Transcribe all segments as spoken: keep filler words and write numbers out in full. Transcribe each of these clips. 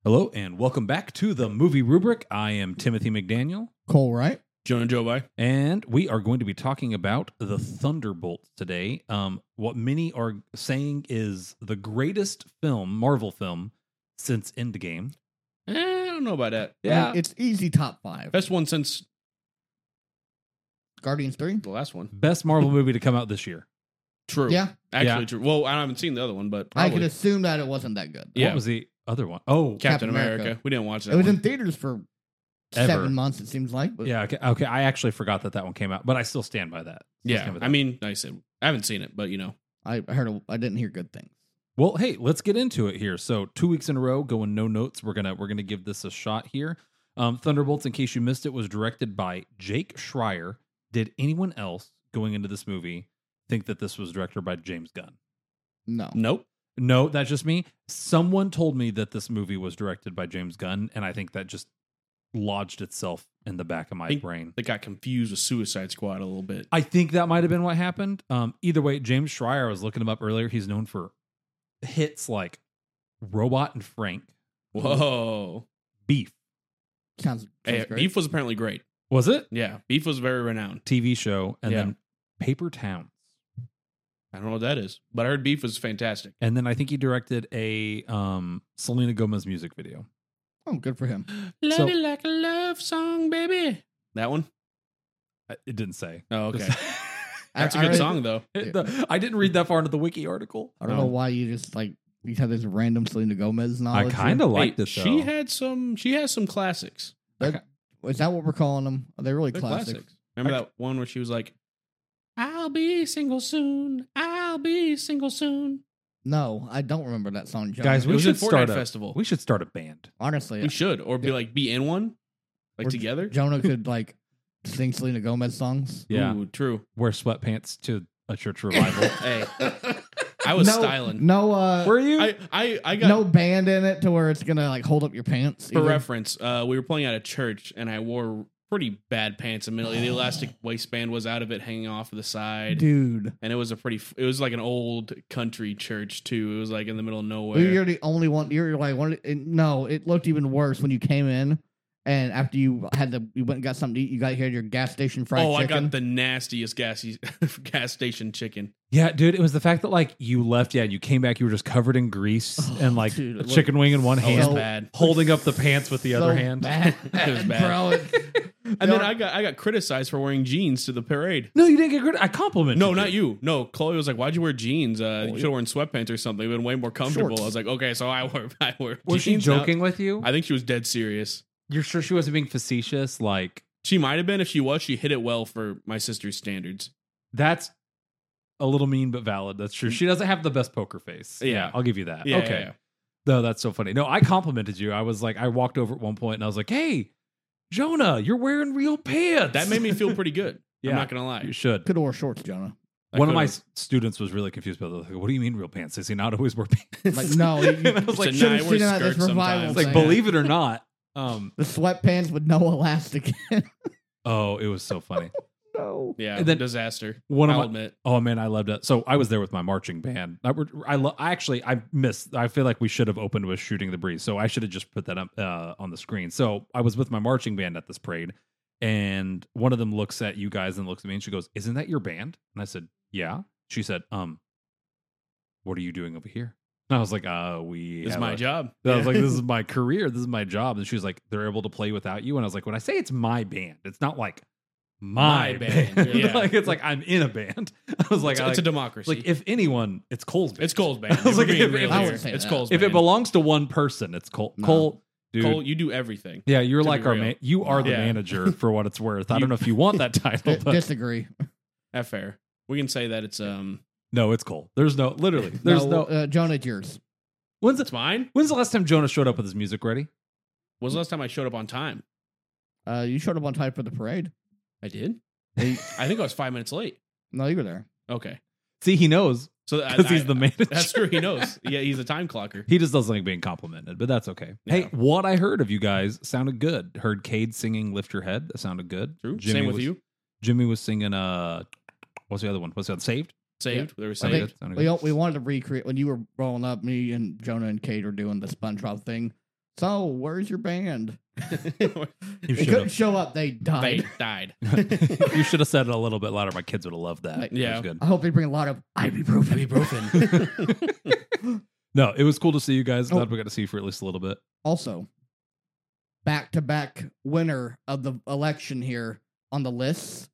Hello, and welcome back to the Movie Rubric. I am Timothy McDaniel. Cole, right? Jonah Jobai. And we are going to be talking about the Thunderbolts today. Um, what many are saying is the greatest film, Marvel film, since Endgame. Eh, I don't know about that. Yeah. I mean, it's easy top five. Best one since Guardians three? the last one. Best Marvel movie to come out this year. True. Yeah. Actually Yeah. true. Well, I haven't seen the other one, but I probably. could assume that it wasn't that good. Yeah. What was the other one? Oh, Captain, Captain America. America. We didn't watch that It was one. in theaters for Ever. seven months, it seems like. But yeah. Okay, okay. I actually forgot that that one came out, but I still stand by that. Still yeah. stand by I that. mean, like I said, I haven't seen it, but you know. I heard, a, I didn't hear good things. Well, hey, let's get into it here. So, two weeks in a row, going no notes. We're gonna we're gonna give this a shot here. Um, Thunderbolts, in case you missed it, was directed by Jake Schreier. Did anyone else going into this movie think that this was directed by James Gunn? No. Nope. No, that's just me. Someone told me that this movie was directed by James Gunn, and I think that just lodged itself in the back of my Think- brain. They got confused with Suicide Squad a little bit. I think that might have been what happened. Um, either way, James Schreier, I was looking him up earlier. He's known for hits like Robot and Frank, Whoa. Beef. Sounds, sounds Hey, great. Beef was apparently great. Was it? Yeah. Beef was very renowned. T V show, and Yeah. then Paper Towns. I don't know what that is, but I heard Beef was fantastic. And then I think he directed a um, Selena Gomez music video. Oh, good for him. Love So- you like a love song, baby. That one? I- It didn't say. Oh, okay. Just- That's a I- good I- song, though. It- the- I didn't read that far into the wiki article. I don't No. know why you just like, you have this random Selena Gomez I knowledge. kind of liked Hey, it, though. She had some. She has some classics. That, Is that what we're calling them? Are they really They're classics? classics. Remember that one where she was like, "I'll be single soon. I'll be single soon." No, I don't remember that song, John. Guys, It we was should at Fortnite start a Festival. We should start a band. honestly, We should, or be like be in one, like Or together. Jonah could like sing Selena Gomez songs. Yeah, Ooh, true. wear sweatpants to a church revival. Hey, I was no, styling. No, uh, Were you? I, I, I got no band in it to where it's gonna like hold up your pants. for either. reference. Uh, we were playing at a church, and I wore pretty bad pants. Immediately, the elastic waistband was out of it, hanging off to the side, Dude, and it was a pretty. It was like an old country church too. It was like in the middle of nowhere. you're the only one. You're like one. It, no, it looked even worse when you came in, and after you had the, you went and got something to eat. You got here your gas station fried oh, chicken. I got the nastiest gassy gas station chicken. Yeah, dude, it was the fact that like you left, yeah, and you came back, you were just covered in grease Oh, and like dude, a it chicken wing in one Oh, it hand, was bad. holding up the pants with the So other hand. bad, It was bad. bro. It- And then I got I got criticized for wearing jeans to the parade. No, you didn't get credit. I complimented. No, not you. No, Chloe was like, "Why'd you wear jeans? Uh, you yeah. should have worn sweatpants or something. It'd been way more comfortable." Shorts. I was like, "Okay, so I wear I wear." Was she jeans now." joking with you? I think she was dead serious. You're sure she wasn't being facetious? Like She might have been. If she was, she hit it well for my sister's standards. that's a little mean but valid. That's true. She doesn't have the best poker face. Yeah. I'll give you that. Yeah, okay. yeah, yeah. No, that's so funny. No, I complimented you. I was like, I walked over at one point and I was like, "Hey, Jonah, you're wearing real pants." That made me feel pretty good. Yeah. I'm not gonna lie. You should. could have wore shorts, Jonah. I One of my could've. s- students was really confused about that. Like, what do you mean real pants? Does he not always wear pants? Like, no, you- And I was like, Said, should've "Nah, I wear seen it at this skirts revival sometimes." like, thing. believe it or not. Um, The sweatpants with no elastic. oh, it was so funny. no. Yeah, And then- disaster. One of I'll my- admit. Oh man, I loved it. So I was there with my marching band. I, were- I, lo- I actually I missed. I feel like we should have opened with "Shooting the Breeze." So I should have just put that up uh, on the screen. So I was with my marching band at this parade, and one of them looks at you guys and looks at me, and she goes, "Isn't that your band?" And I said, "Yeah." She said, "Um, what are you doing over here?" And I was like, "Uh, we." It's have my a- job. I was like, "This is my career. This is my job." And she was like, "They're able to play without you." And I was like, "When I say it's my band, it's not like my, My band. band, yeah. Like it's like I'm in a band." I was like, it's, I it's a like, democracy. like if anyone, it's Cole's band. it's Cole's band. I was We're like, being if- real if- I here. would say It's that. Cole's if band. it belongs to one person, it's Cole. No. Cole, dude. Cole, you do everything. yeah, you're to like be our real. man. You are the Yeah. manager for what it's worth. I You- don't know if you want that title, D- but disagree. That's fair. We can say that it's um. no, it's Cole. There's no literally. There's no. Uh, Jonah, it's yours. when's It's the, mine. when's the last time Jonah showed up with his music ready? When's the last time I showed up on time? Uh, you showed up on time for the parade. I did. Hey, I think I was five minutes late. no, you were there. Okay, See, he knows so I- because he's I- the manager. That's true. He knows. Yeah, he's a time clocker. He just doesn't like being complimented, but that's okay. Hey, Yeah. what I heard of you guys sounded good. Heard Cade singing "Lift Your Head." That sounded good. True. Jimmy Same with was, you. Jimmy was singing. Uh, what's the other one? What's the other? Saved. Saved. They were I saved. think good. Sounded we good. we wanted to recreate when you were rolling up. Me and Jonah and Kate were doing the SpongeBob thing. So, where's your band? You They should couldn't have. show up. They they died. died. You should have said it a little bit louder. My kids would have loved that. That Yeah. was good. I hope they bring a lot of ibuprofen. Ibuprofen. No, it was cool to see you guys. Oh. Glad we got to see you for at least a little bit. Also, back-to-back winner of the election here on the lists.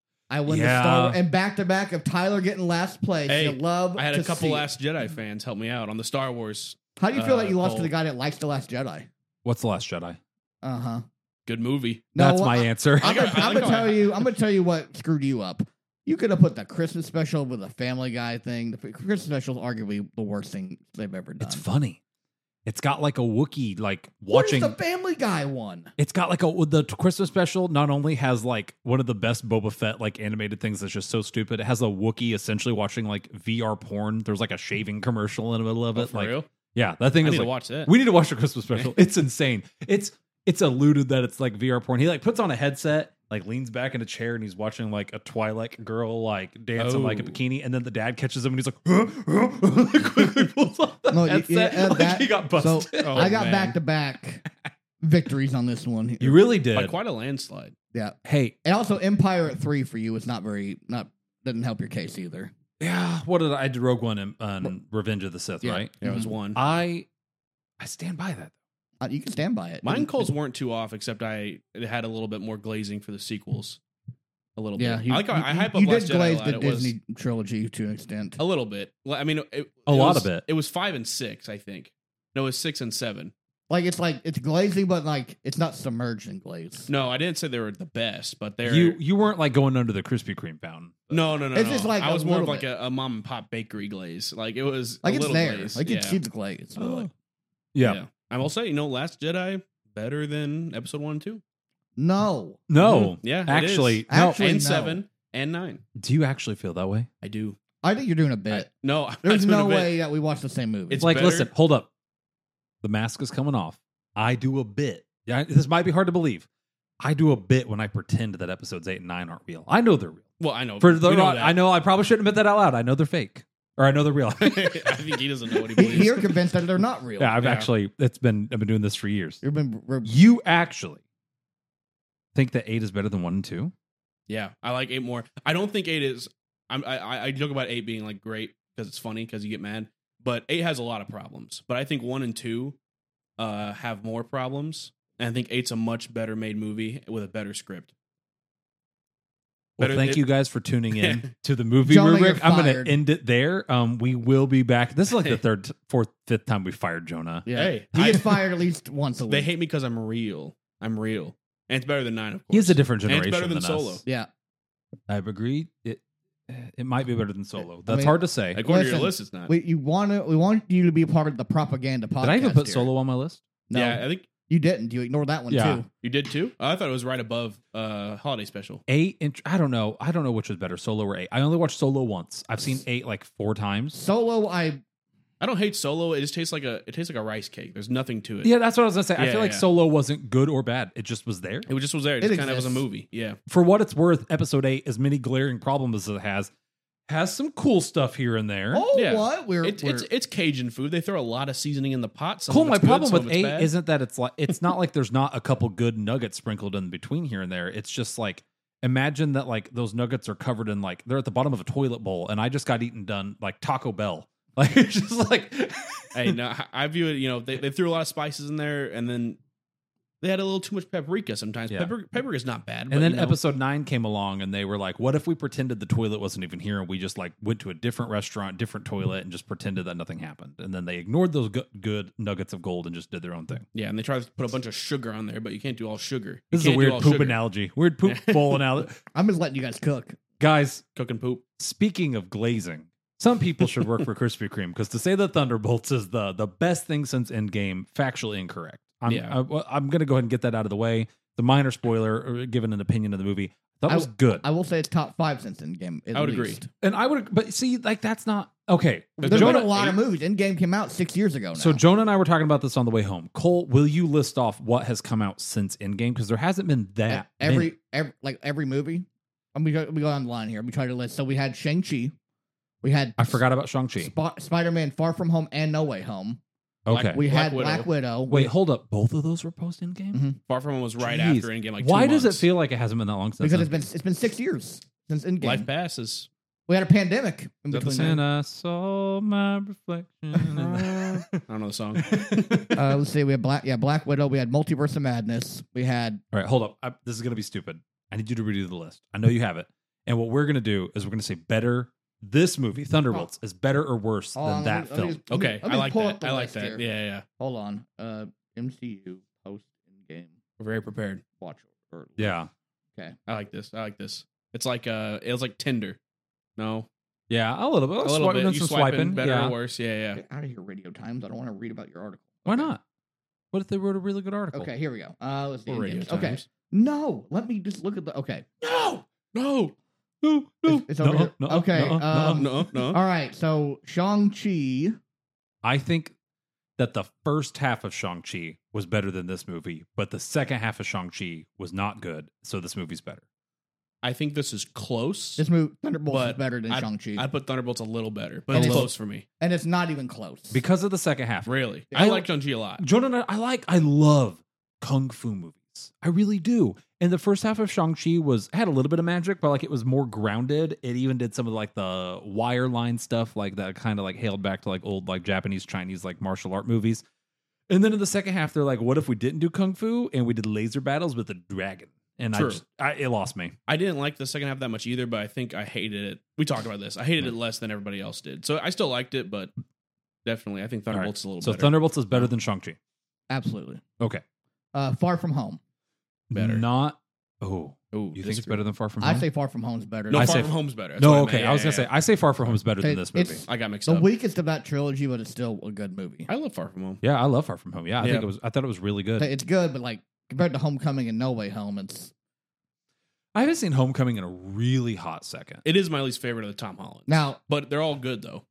I win the Yeah. Star Wars, and back-to-back of Tyler getting last place. Hey, you love I had a to couple see it. Last Jedi fans help me out on the Star Wars. How do you feel uh, that you lost to poll. the guy that likes the Last Jedi? What's The Last Jedi? Uh huh. Good movie. No, That's my I- answer. I'm I gonna, like- I I'm like gonna how tell I- you. I'm gonna tell you what screwed you up. You could have put the Christmas special with a Family Guy thing. The Christmas special is arguably the worst thing they've ever done. It's funny. It's got like a Wookiee like What is watching. the Family Guy one? It's got like a with the Christmas special. Not only has like one of the best Boba Fett like animated things that's just so stupid. It has a Wookiee essentially watching like V R porn. There's like a shaving commercial in the middle of Oh, it. for like, real? yeah, that thing I is need like to watch that. we need to watch the Christmas special. It's insane. It's it's alluded that it's like V R porn. He like puts on a headset, like leans back in a chair, and he's watching like a Twilight girl like dancing like a Oh. bikini, and then the dad catches him and he's like, huh, huh, quickly pulls off the No, you- headset. yeah, uh, like that- he got So busted. Oh, I got man. back to back victories on this one. You really did. By quite a landslide. Yeah, Hey, and also Empire at three for you is not very not didn't help your case either. yeah. What did I, I did? Rogue One and, and Revenge of the Sith, Yeah. right? There was Mhm. one. I I stand by that. Uh, you can stand by it. Mine And- calls weren't too off, except I it had a little bit more glazing for the sequels. A little Yeah, bit. you, I like how you, I hype you up did Last Jedi a glaze lot. the It was Disney trilogy to an extent. a little bit. Well, I mean, it, it A lot was- of it. It was five and six, I think. No, it was six and seven. Like it's like it's glazing, but like it's not submerged in glaze. No, I didn't say they were the best, but they're You you weren't like going under the Krispy Kreme fountain. no, no, no. It's no. just like I a was more of little like bit. a, a mom and pop bakery glaze. Like it was Like a it's little there. glaze. Like you yeah. can see the glaze. But like, Yeah. I will say, you know, Last Jedi better than Episode one and two. no, No. Mhm. Yeah, it Actually, is. no. Actually, and no. seven and nine. Do you actually feel that way? I do. I think you're doing a I, bit. no, I'm There's not doing no a bit. way that we watched the same movie. It's It's like, better. listen, hold up. The mask is coming off. I do a bit. Yeah, this might be hard to believe. I do a bit when I pretend that episodes eight and nine aren't real. I know they're real. Well, I know. For the we know not, that. I know I probably shouldn't admit that out loud. I know they're fake, or I know they're real. I think he doesn't know what he He- believes. You're convinced that they're not real. yeah, I've Yeah. actually. It's been. I've been doing this for years. You've been. Re- You actually think that eight is better than one and two? Yeah, I like eight more. I don't think eight is. I'm, I I I joke about eight being like great because it's funny because you get mad, but eight has a lot of problems. But I think one and two uh, have more problems, and I think eight's a much better made movie with a better script. Well, Better- thank it- you guys for tuning in to the movie Jonah, rubric. you're I'm going to fired. end it there. Um, we will be back. This is like the third, fourth, fifth time we fired Jonah. yeah. Hey, he I- gets fired at least once a week. They hate me because I'm real. I'm real, and it's better than nine. Of course, He's a different And generation it's better than, than Solo. us. Yeah. I've agreed. It it might be better than Solo. I That's mean, hard to say. According to Listen, your list, it's not. We you want to we want you to be a part of the propaganda podcast. Did I even put here. Solo on my list? No, Yeah, I think you didn't. You ignored that one Yeah. too. you did too. I thought it was right above uh Holiday Special. Eight. Int- I don't know. I don't know which was better, Solo or eight. I only watched Solo once. I've seen eight like four times. Solo, I I don't hate Solo. It just tastes like a it tastes like a rice cake. There's nothing to it. Yeah, that's what I was gonna say. I Yeah, feel like yeah. Solo wasn't good or bad. It just was there. It was just was there. It It just kind of was a exists. movie. Yeah. For what it's worth, Episode eight, as many glaring problems as it has, has some cool stuff here and there. oh Yeah. what we're, It's, we're it's it's Cajun food. They throw a lot of seasoning in the pot. Some Cool. of My it's good, problem some with of it's eight bad. isn't that it's like it's not like there's not a couple good nuggets sprinkled in between here and there. It's just like imagine that like those nuggets are covered in like they're at the bottom of a toilet bowl, and I just got eaten done like Taco Bell. Like it's just like Hey, no, I view it. You know, they, they threw a lot of spices in there, and then they had a little too much paprika sometimes. Yeah. Pepper, paprika is not bad. but, And then you know, episode nine came along, and they were like, "What if we pretended the toilet wasn't even here, and we just like went to a different restaurant, different toilet, and just pretended that nothing happened?" And then they ignored those good, good nuggets of gold and just did their own thing. yeah, and they try to put a bunch of sugar on there, but you can't do all sugar. You This is a can't do weird all poop sugar. analogy, weird poop bowl analogy, I'm just letting you guys cook. guys. Cook and poop. Speaking of glazing, some people should work for Krispy Kreme because to say that Thunderbolts is the the best thing since Endgame, factually incorrect. I'm, Yeah. I, I'm going to go ahead and get that out of the way. The minor spoiler, or given an opinion of the movie, that I- was good, I will say it's top five since Endgame. at I would least. agree. and I would. But see, like that's not okay. There's Jonah been a lot of eight- movies. Endgame came out six years ago now. So Jonah and I were talking about this on the way home. Cole, will you list off what has come out since Endgame? Because there hasn't been that E- every, many. every like every movie. I'm gonna go, we go on the line here. We try to list. So we had Shang-Chi. We had I forgot about Shang-Chi. Sp- Spider-Man Far From Home and No Way Home. Okay. Black- We had Widow. Black Widow. Wait, hold up. Both of those were post Endgame? Mhm. Far From Home was right Jeez. after Endgame. Like Why two does it months. feel like it hasn't been that long since? because it's Endgame? been it's been six years since Endgame. Life passes? We had a pandemic in Is that the between. same? And I saw my reflection. in the- I don't know the song. uh, let's see. We had Black. Yeah, Black Widow. We had Multiverse of Madness. We had All right, hold up. I, this is going to be stupid. I need you to redo the list. I know you have it. And what we're going to do is we're going to say better. This movie, Thunderbolts, is better or worse Hold on, than let that me- let me film. just- let me- Okay, let I me like pull that. up the I like list that. here. Yeah, yeah. Hold on. Uh, M C U post Endgame We're very prepared. watch. Or, Yeah. Okay. I like this. I like this. It's like uh, it was like Tinder. No, Yeah, a little bit. a Let's little swipe- bit. done You some swiping, swiping. better yeah. or worse. Yeah, yeah. Get out of here, Radio Times. I don't want to read about your article. Why Okay. not? What if they wrote a really good article? Okay, here we go. Uh, let's see. Or Radio Endgame. Okay. Times. No, let me just look at the. Okay. No, no, No, no, It's- it's over here. Okay, um, no, no. All right. So Shang-Chi. I think that the first half of Shang-Chi was better than this movie, but the second half of Shang-Chi was not good, so this movie's better. I think this is close. This movie, Thunderbolts, is But better than I'd- Shang-Chi. I put Thunderbolts a little better, but And it's it's- close for me. and it's not even close. Because of the second half. Really, Yeah. I like Shang-Chi a lot. Jordan, I like, I love kung fu movies. I really do. And the first half of Shang-Chi was had a little bit of magic, but like it was more grounded. It even did some of like the wire line stuff, like that kind of like hailed back to like old like Japanese, Chinese like martial art movies. And then in the second half, they're like, what if we didn't do kung fu and we did laser battles with a dragon? And I, True. just, I it lost me. I didn't like the second half that much either, but I think I hated it. We talked about this. I hated it less than everybody else did. So I still liked it, but definitely, I think All right. Thunderbolts is a little So better. Thunderbolts is better than Shang-Chi. Absolutely. Okay. Uh, Far From Home. Better. Not. Oh, Ooh, you think it's better than Far From Home? I say Far From Home is better. No, I Far say- From Home's better. That's no. what I Okay, meant. I was Yeah, gonna yeah, say yeah. I say Far From Home is better than It- this movie. it's- I got mixed the up. weakest of that trilogy, but it's still a good movie. I love Far From Home. Yeah, I love Far From Home. Yeah, I Yeah. think it was. I thought it was really good. It's good, but like compared to Homecoming and No Way Home, it's I haven't seen Homecoming in a really hot second. It is my least favorite of the Tom Holland. now But they're all good though.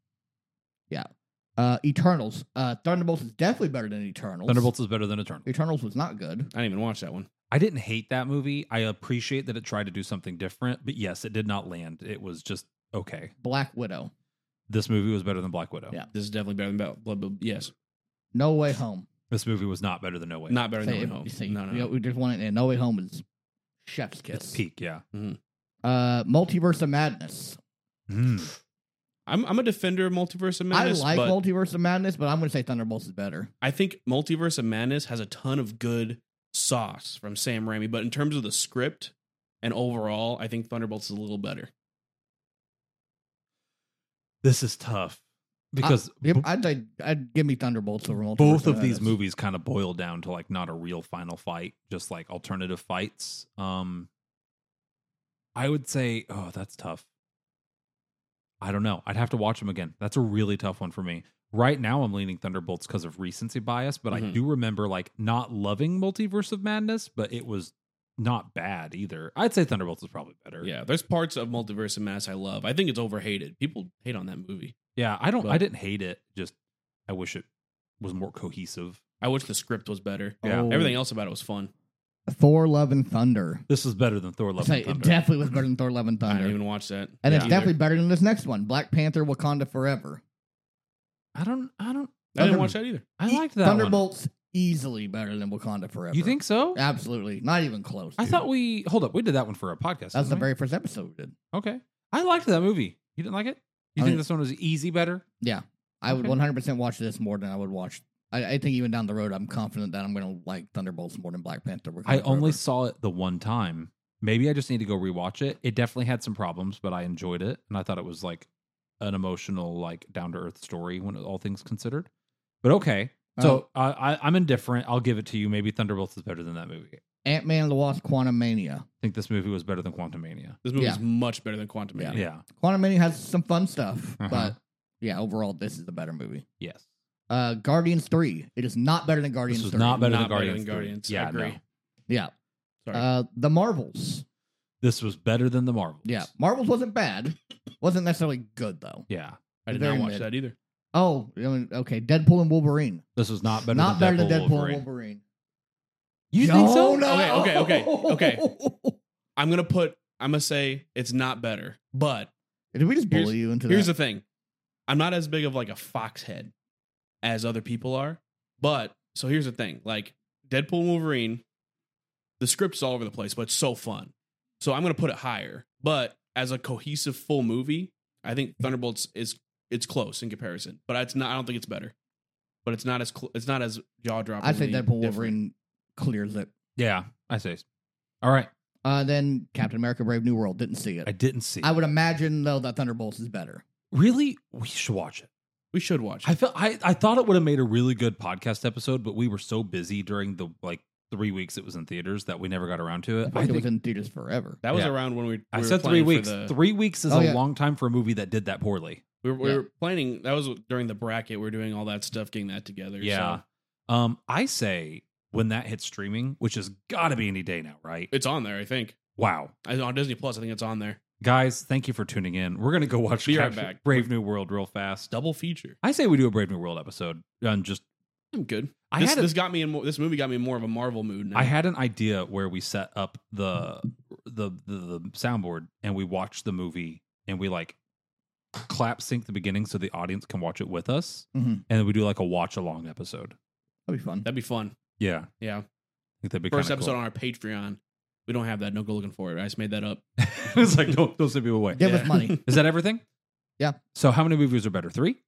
uh, Eternals. Uh, Thunderbolts is definitely better than Eternals. Thunderbolts is better than Eternal. Eternals was not good. I didn't even watch that one. I didn't hate that movie. I appreciate that it tried to do something different, but yes, it did not land. It was just okay. Black Widow. This movie was better than Black Widow. Yeah. This is definitely better than Bell- Blood. Blood- Yes, No Way Home. This movie was not better than No Way. not better than Say, No Way Home. you see, No, no, you no. know, we just want it. And No Way Home is chef's kiss. It's peak. Yeah. Uh, Multiverse of Madness. Mm. I'm I'm a defender of Multiverse of Madness. I like but Multiverse of Madness, but I'm going to say Thunderbolts is better. I think Multiverse of Madness has a ton of good sauce from Sam Raimi, but in terms of the script and overall, I think Thunderbolts is a little better. This is tough because Uh, yep, b- I'd, say I'd give me Thunderbolts over Multiverse both of Madness. these movies kind of boil down to like not a real final fight, just like alternative fights. Um, I would say, oh, that's tough. I don't know. I'd have to watch them again. That's a really tough one for me. Right now, I'm leaning Thunderbolts because of recency bias, but I Mhm. do remember like not loving Multiverse of Madness, but it was not bad either. I'd say Thunderbolts is probably better. Yeah, there's parts of Multiverse of Madness I love. I think it's overhated. People hate on that movie. Yeah, I don't. I But- didn't hate it. Just I wish it was more cohesive. I wish the script was better. Yeah. Oh, Everything else about it was fun. Thor, Love, and Thunder. This is better than Thor: Love Say, and it Thunder. definitely was better than Thor, Love, and I Thunder. didn't even watch that. and it's either. definitely better than this next one, Black Panther, Wakanda Forever. I don't. I don't. I didn't watch that either. I liked that one. Thunderbolts easily better than Wakanda Forever. You think so? Absolutely, not even close. I dude. thought we hold up. We did that one for a podcast. that was the didn't we? very first episode we did. Okay. I liked that movie. You didn't like it? You I think mean- this one was easy better? Yeah, I would Okay. one hundred percent watch this more than I would watch. I, I think even down the road, I'm confident that I'm going to like Thunderbolts more than Black Panther. Wakanda I only Forever. saw it the one time. Maybe I just need to go rewatch it. It definitely had some problems, but I enjoyed it, and I thought it was like an emotional, like down to earth story when all things considered. But okay, so Oh. uh, I, I'm indifferent. I'll give it to you. Maybe Thunderbolts is better than that movie. I Ant Man and the Wasp: Quantumania. think this movie was better than Quantumania. This movie Yeah. is much better than Quantum Yeah. Mania. Yeah. Quantumania has some fun stuff, Uh-huh. but yeah, overall, this is the better movie. Yes. Uh, Guardians three. It is not better than Guardians. This was three. not better Not than better Guardians. than three. Guardians. I Yeah, agree. no. Yeah. Sorry. Uh, the Marvels. This was better than the Marvels. Yeah, Marvels wasn't bad. Wasn't necessarily good though. Yeah. I did very not watch mid. that either. Oh, I mean, okay. Deadpool and Wolverine. This was not better not than better Deadpool, than Deadpool Wolverine. and Wolverine. You think so? No, Okay, no. okay, okay, okay. I'm gonna put. I'm gonna say it's not better, but Did we just Here's- bully you into here's that? the thing: I'm not as big of like a fox head as other people are. But so here's the thing: like Deadpool and Wolverine, the script's all over the place, but it's so fun. So I'm gonna put it higher. But as a cohesive full movie, I think Thunderbolts is it's close in comparison. But it's not. I don't think it's better. But it's not as cl- it's not as jaw dropping. I'd say Deadpool Wolverine clears it. Yeah, I say. All right. Uh, then Captain America: Brave New World. Didn't see it. I didn't see. I it. would imagine though that Thunderbolts is better. Really, we should watch it. We should watch it. I felt I, I thought it would have made a really good podcast episode, but we were so busy during the like three weeks it was in theaters that we never got around to I it. think I it think was in theaters forever. That was Yeah. around when we. we I were said three planning for weeks. the- Three weeks is Oh, a yeah. long time for a movie that did that poorly. We were, we Yeah. were planning. That was during the bracket. We were doing all that stuff, getting that together. Yeah. So Um, I say when that hits streaming, which has got to be any day now, right? it's on there. I think Wow. I, on Disney Plus. I think it's on there. Guys, thank you for tuning in. We're gonna go watch Be right Captain- back. Brave New World real fast. Double feature. I say we do a Brave New World episode and just I'm good. I this, had a- this got me in. More, this movie got me in more of a Marvel mood. Now. I had an idea where we set up the the the, the soundboard and we watch the movie and we like clap sync the beginning so the audience can watch it with us, Mm-hmm. and then we do like a watch along episode. That'd be fun. That'd be fun. Yeah, Yeah. I think that'd be First kinda episode cool. on our Patreon. We don't have that. No go looking for it. I just made that up. It's like don't don't send people away. Give Yeah. us money. Is that everything? Yeah. So how many movies are better? Three.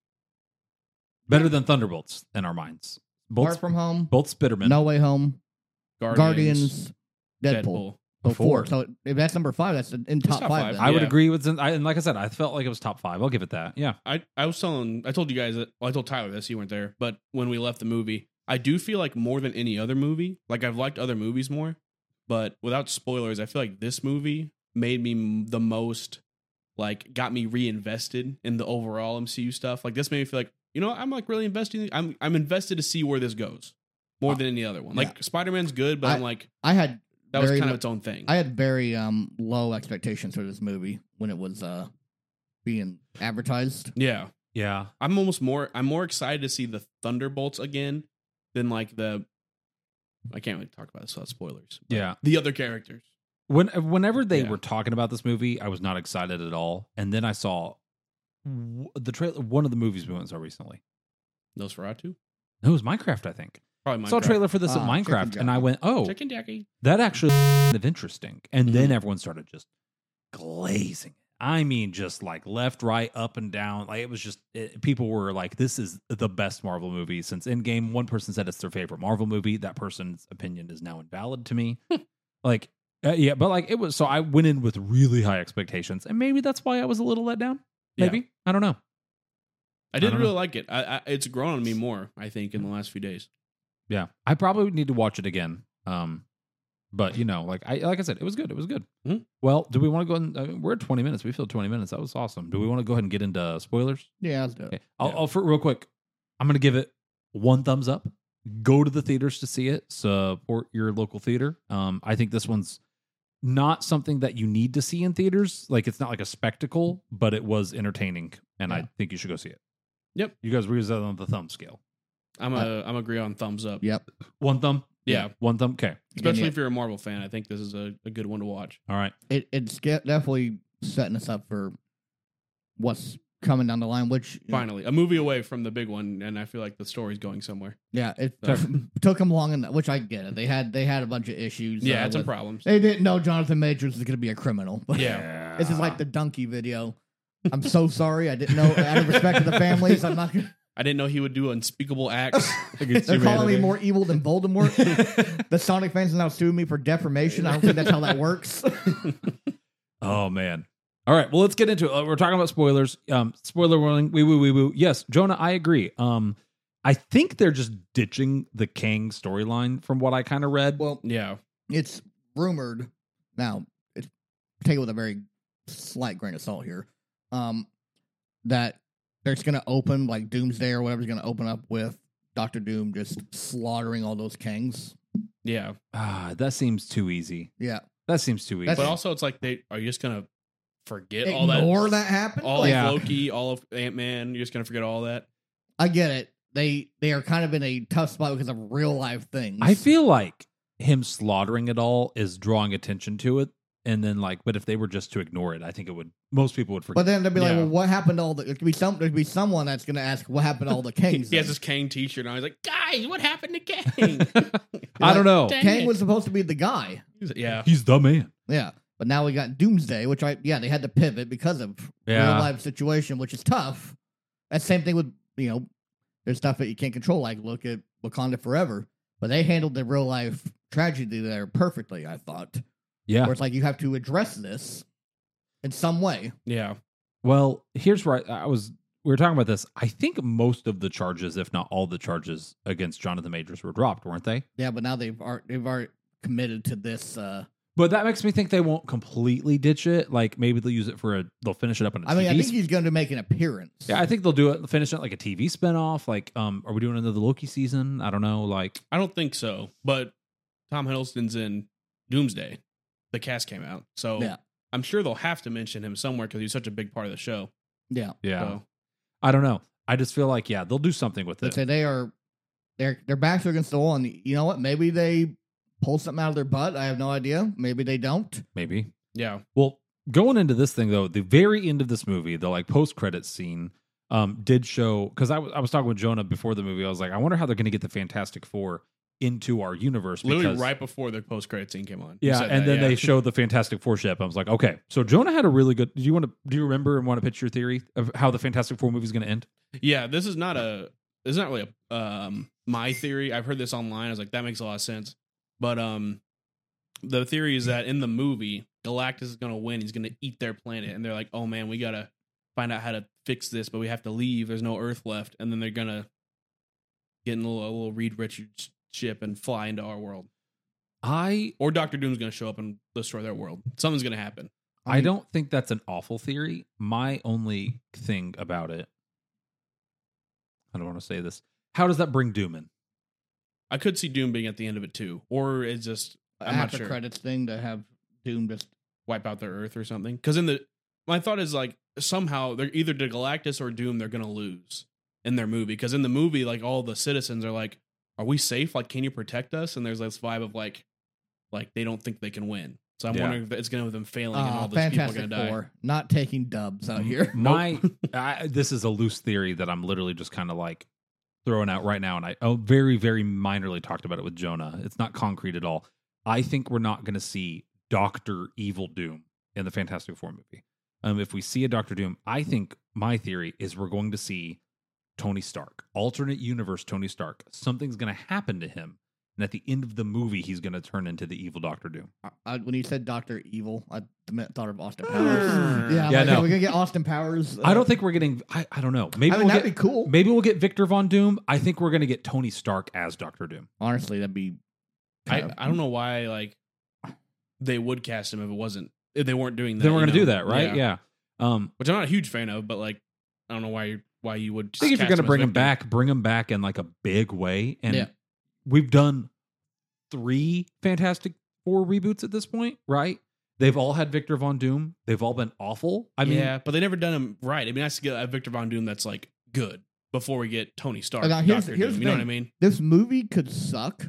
Better than Thunderbolts in our minds. Far Both From Home, both Spiderman. No Way Home, Guardians, Guardians, Deadpool. Deadpool. So Four. four. So if that's number five, that's in top, top five. five. then. I would Yeah. agree with. I, and like I said, I felt like it was top five. I'll give it that. Yeah. I, I was telling, I told you guys that, well, I told Tyler this, you weren't there, but when we left the movie, I do feel like more than any other movie, like I've liked other movies more, but without spoilers, I feel like this movie made me m- the most, like, got me reinvested in the overall M C U stuff. Like, this made me feel like, you know, I'm like really investing, I'm, I'm invested to see where this goes more than any other one. Like, Yeah. Spider-Man's good, but I- I'm like, I had that was very kind lo- of its own thing. I had very um low expectations for this movie when it was uh being advertised. yeah. Yeah. I'm almost more I'm more excited to see the Thunderbolts again than like the I can't really talk about this without spoilers. but Yeah. The other characters. When whenever they Yeah. were talking about this movie, I was not excited at all. And then I saw w- the trailer. One of the movies we went and saw recently. Nosferatu? It was Minecraft, I think. Probably Saw a Minecraft. trailer for this at Ah, Minecraft, Chicken and I Jockey. went, "Oh, Chicken Jackie. that actually kind of interesting." And Mm-hmm. then everyone started just glazing. I mean, just like left, right, up, and down. Like it was just it, people were like, "This is the best Marvel movie since Endgame." One person said it's their favorite Marvel movie. That person's opinion is now invalid to me. like, uh, yeah, but like it was. So I went in with really high expectations, and maybe that's why I was a little let down. Yeah. Maybe I don't know. I did don't really know. like it. I, I, it's grown on me more, I think, in the last few days. Yeah, I probably need to watch it again. Um, but you know, like I like I said, it was good. It was good. Mhm. Well, do we want to go? In, uh, we're at twenty minutes. We filled twenty minutes. That was awesome. Do we want to go ahead and get into spoilers? Yeah, let's do it. Okay. I'll, Yeah. I'll for real quick. I'm gonna give it one thumbs up. Go to the theaters to see it. Support your local theater. Um, I think this one's not something that you need to see in theaters. Like it's not like a spectacle, but it was entertaining, and Yeah. I think you should go see it. Yep. You guys read that on the thumb scale. I'm a I'm agree on thumbs up. Yep. One thumb. Yeah. One thumb. Okay. Especially Yeah. if you're a Marvel fan, I think this is a, a good one to watch. All right. It it's ge- definitely setting us up for what's coming down the line. Which you know, Finally, a movie away from the big one, and I feel like the story's going somewhere. yeah, it So- took them long enough. Which I get it. They had they had a bunch of issues. Yeah, uh, had some with- problems. They didn't know Jonathan Majors was going to be a criminal. But Yeah. this is like the donkey video. I'm so sorry. I didn't know. Out of respect to the families, I'm not. Gonna, I didn't know he would do unspeakable acts. they're calling me more evil than Voldemort. The Sonic fans are now suing me for defamation. I don't think that's how that works. Oh man. All right. Well, let's get into it. Uh, We're talking about spoilers. Um, spoiler warning. Wee woo wee woo. Yes, Jonah, I agree. Um, I think they're just ditching the Kang storyline from what I kind of read. Well, Yeah. it's rumored now. It's take it with a very slight grain of salt here. Um, that there's going to open like Doomsday or whatever's going to open up with Doctor Doom just slaughtering all those Kangs. Yeah. Ah, that seems too easy. Yeah, That seems too easy. That's- But also, it's like they are you just gonna forget all ignore that, that happened. all Like, of Yeah. Loki, all of Ant Man. You're just gonna forget all that. I get it. They they are kind of in a tough spot because of real life things. I feel like him slaughtering it all is drawing attention to it. and then like, but if they were just to ignore it, I think it would. Most people would forget. But then they'd be like, Yeah. well, what happened to all the? There could be some. There'd be someone that's going to ask, what happened to all the Kangs? He has then? this Kang T-shirt, and I was like, "Guys, what happened to Kang?" I don't know. Dang Kang it. was supposed to be the guy. yeah, He's the man. Yeah. But now we got Doomsday, which I yeah they had to pivot because of Yeah. real life situation, which is tough. That same thing with you know, there's stuff that you can't control, like look at Wakanda Forever, but they handled the real life tragedy there perfectly. I thought, Yeah. where it's like you have to address this in some way. yeah. Well, here's right. I was we were talking about this. I think most of the charges, if not all the charges against Jonathan Majors, were dropped, weren't they? Yeah, but now they've ar- they've already committed to this. Uh, But that makes me think they won't completely ditch it. Like maybe they'll use it for a. They'll finish it up in a I mean, T V I think sp- he's going to make an appearance. yeah, I think they'll do it. Finish it like a T V spinoff. Like, um, are we doing another Loki season? I don't know. Like, I don't think so. But Tom Hiddleston's in Doomsday. The cast came out, so Yeah. I'm sure they'll have to mention him somewhere because he's such a big part of the show. yeah. yeah, So, I don't know. I just feel like yeah, they'll do something with Let's it. say they are, their their backs are against the wall, and you know what? Maybe they pull something out of their butt. I have no idea. Maybe they don't. Maybe. yeah, Well, going into this thing though, the very end of this movie, the like post credit scene, um, did show because I was I was talking with Jonah before the movie. I was like, I wonder how they're going to get the Fantastic Four into our universe. literally because- right before the post credit scene came on. You Yeah, said and that, then yeah. they showed the Fantastic Four ship. I was like, okay, so Jonah had a really good. Do you want to? Do you remember and want to pitch your theory of how the Fantastic Four movie is going to end? Yeah, this is not a. This is not really a um my theory. I've heard this online. I was like, that makes a lot of sense. But um, the theory is that in the movie, Galactus is gonna win. He's gonna eat their planet, and they're like, oh man, we gotta find out how to fix this, but we have to leave. There's no Earth left, and then they're gonna get in a little, a little Reed Richards ship and fly into our world. I Or Doctor Doom's gonna show up and destroy their world. Something's gonna happen. I mean, don't think that's an awful theory. My only thing about it, I don't want to say this. How does that bring Doom in? I could see Doom being at the end of it too, or it's just I'm not after sure. credits thing to have Doom just Wipe out their Earth or something. Because in the my thought is like somehow they're either to Galactus or Doom they're gonna lose in their movie. Because in the movie, like all the citizens are like, "Are we safe? Like, can you protect us?" And there's this vibe of like, like they don't think they can win. So I'm Yeah. wondering if it's gonna with them failing and uh, all these people are Fantastic gonna die. Four not taking dubs out here. My I, this is a loose theory that I'm literally just kind of like throwing out right now, and I oh, very very minorly talked about it with Jonah. It's not concrete at all. I think we're not going to see Doctor Evil Doom in the Fantastic Four movie. Um, if we see a Doctor Doom, I think my theory is we're going to see Tony Stark, alternate universe Tony Stark. Something's going to happen to him, and at the end of the movie, he's going to turn into the evil Doctor Doom. I, I- when he said Doctor Evil, I thought of Austin Mm. Powers. yeah, I'm Yeah, like, no. are we gonna get Austin Powers? I Uh, don't think we're getting. I, I don't know. Maybe I mean, we'll that'd get be cool. maybe we'll get Victor Von Doom. I think we're going to get Tony Stark as Doctor Doom. Honestly, that'd be. I, kind of- I don't know why like they would cast him if it wasn't if they weren't doing that. Then we're you going to do know? that, right? Yeah. Um, Which I'm not a huge fan of, but like I don't know why you why you would. I think if you're cast going to as bring him Victor. back, bring him back in like a big way. And Yeah. we've done three Fantastic Four reboots at this point, right? They've all had Victor Von Doom. They've all been awful. I mean, yeah, but they never done him right. It'd be nice to get a Victor Von Doom that's like good before we get Tony Stark. Now, and here's- Doctor here's Doom, the you know what I thing. mean? This movie could suck,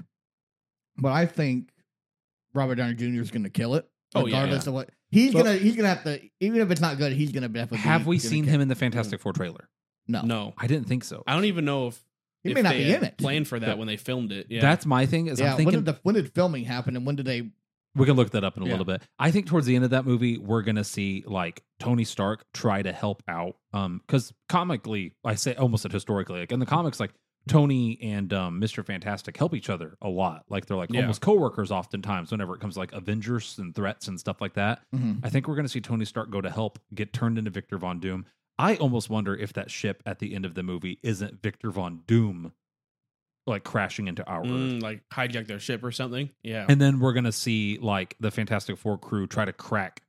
but I think Robert Downey Junior is gonna kill it. Oh, yeah. regardless of what he's Well- gonna he's gonna have to. Even if it's not good, he's gonna definitely. have we gonna seen kill- him in the Fantastic Four trailer? No, No, I didn't think so. I don't even know if he if may not they be had in it. planned for that But when they filmed it. Yeah, That's my thing. Is Yeah, I'm thinking when did the when did filming happen and when did they? we can look that up in a Yeah. little bit. I think towards the end of that movie, we're gonna see like Tony Stark try to help out. Um, because comically, I say almost said historically, like in the comics, like Tony and um, Mister Fantastic help each other a lot. Like they're like Yeah. almost coworkers oftentimes whenever it comes to like Avengers and threats and stuff like that. Mhm. I think we're gonna see Tony Stark go to help get turned into Victor Von Doom. I almost wonder if that ship at the end of the movie isn't Victor Von Doom like crashing into our Earth. Mm, like hijack their ship or something. Yeah, And then we're gonna see like the Fantastic Four crew try to crack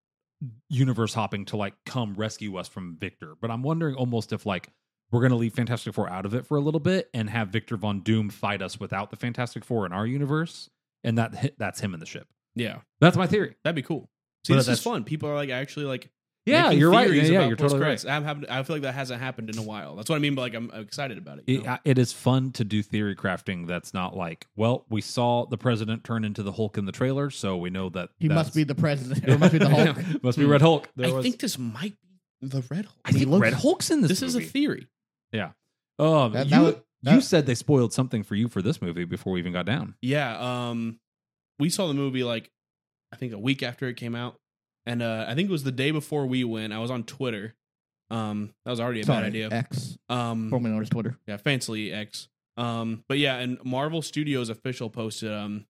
universe hopping to like come rescue us from Victor. But I'm wondering almost if like we're gonna leave Fantastic Four out of it for a little bit and have Victor Von Doom fight us without the Fantastic Four in our universe, and that that's him in the ship. yeah, That's my theory. that'd be cool. See, But this is that's- fun. People are like actually like Yeah, Making you're right. theories Yeah, yeah, about you're totally post-credits. I haven't- I feel like that hasn't happened in a while. That's what I mean. But like, I'm excited about it. you It, know? it is fun to do theory crafting that's not like, well, we saw the president turn into the Hulk in the trailer, so we know that He that's- must be the president. Or must be the Hulk. must be Red Hulk. There I was- think this might be the Red Hulk. I think He looks- Red Hulk's in this. This is a movie. theory. Um, That- you, that was- you that- said they spoiled something for you for this movie before we even got down. Yeah. Um, we saw the movie like I think a week after it came out, and uh, I think it was the day before we went. I was on Twitter. Um, that was already a Sorry, bad idea. X. Um, Formerly known as Twitter. yeah, fancily X. Um, but yeah, and Marvel Studios official posted um,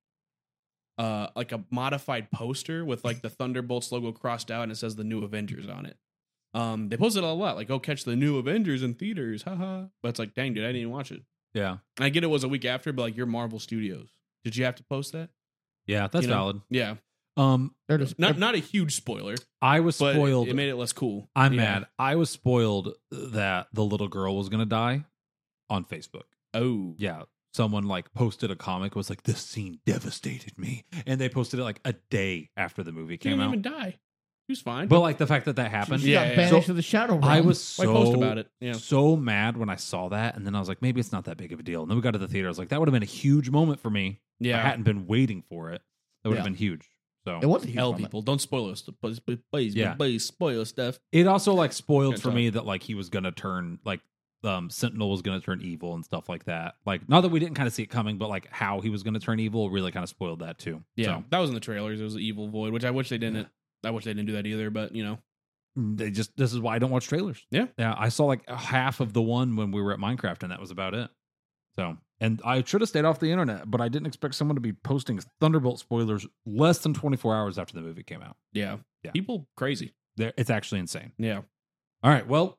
uh, like a modified poster with like the Thunderbolts logo crossed out, and it says the New Avengers on it. Um, they posted a lot like, "Go catch the New Avengers in theaters," haha. But it's like, dang, dude, I didn't even watch it. Yeah, I get it was a week after, but like, you're Marvel Studios. Did you have to post that? yeah, that's You know? valid. Yeah, Um, They're just not not a huge spoiler, I was but spoiled. it made it less cool. I'm Yeah. mad. I was spoiled that the little girl was gonna die on Facebook. Oh, Yeah, someone like posted a comic was like, "This scene devastated me," and they posted it like a day after the movie he came didn't out. even die. He was fine. But like the fact that that happened, She Yeah, got yeah. banished So, to the Shadow Realm. I was Why so post about it? Yeah. so mad when I saw that, and then I was like, maybe it's not that big of a deal. And then we got to the theater. I was like, that would have been a huge moment for me. If I yeah. hadn't been waiting for it. That would have Yeah. been huge. So It was a huge L moment. people, don't spoil us. Please, please, please, Yeah. please spoil stuff. it also like spoiled Can't for talk. me that like he was gonna turn like um Sentinel was gonna turn evil and stuff like that. Like not that we didn't kind of see it coming, but like how he was gonna turn evil really kind of spoiled that too. Yeah, So that was in the trailers. It was the Evil Void, which I wish they didn't. I wish they didn't do that either. But you know, they just this is why I don't watch trailers. Yeah. Yeah. I saw like half of the one when we were at Minecraft, and that was about it. So and I should have stayed off the internet, but I didn't expect someone to be posting Thunderbolt spoilers less than twenty-four hours after the movie came out. yeah, Yeah. people crazy. There, it's actually insane. Yeah, All right, well,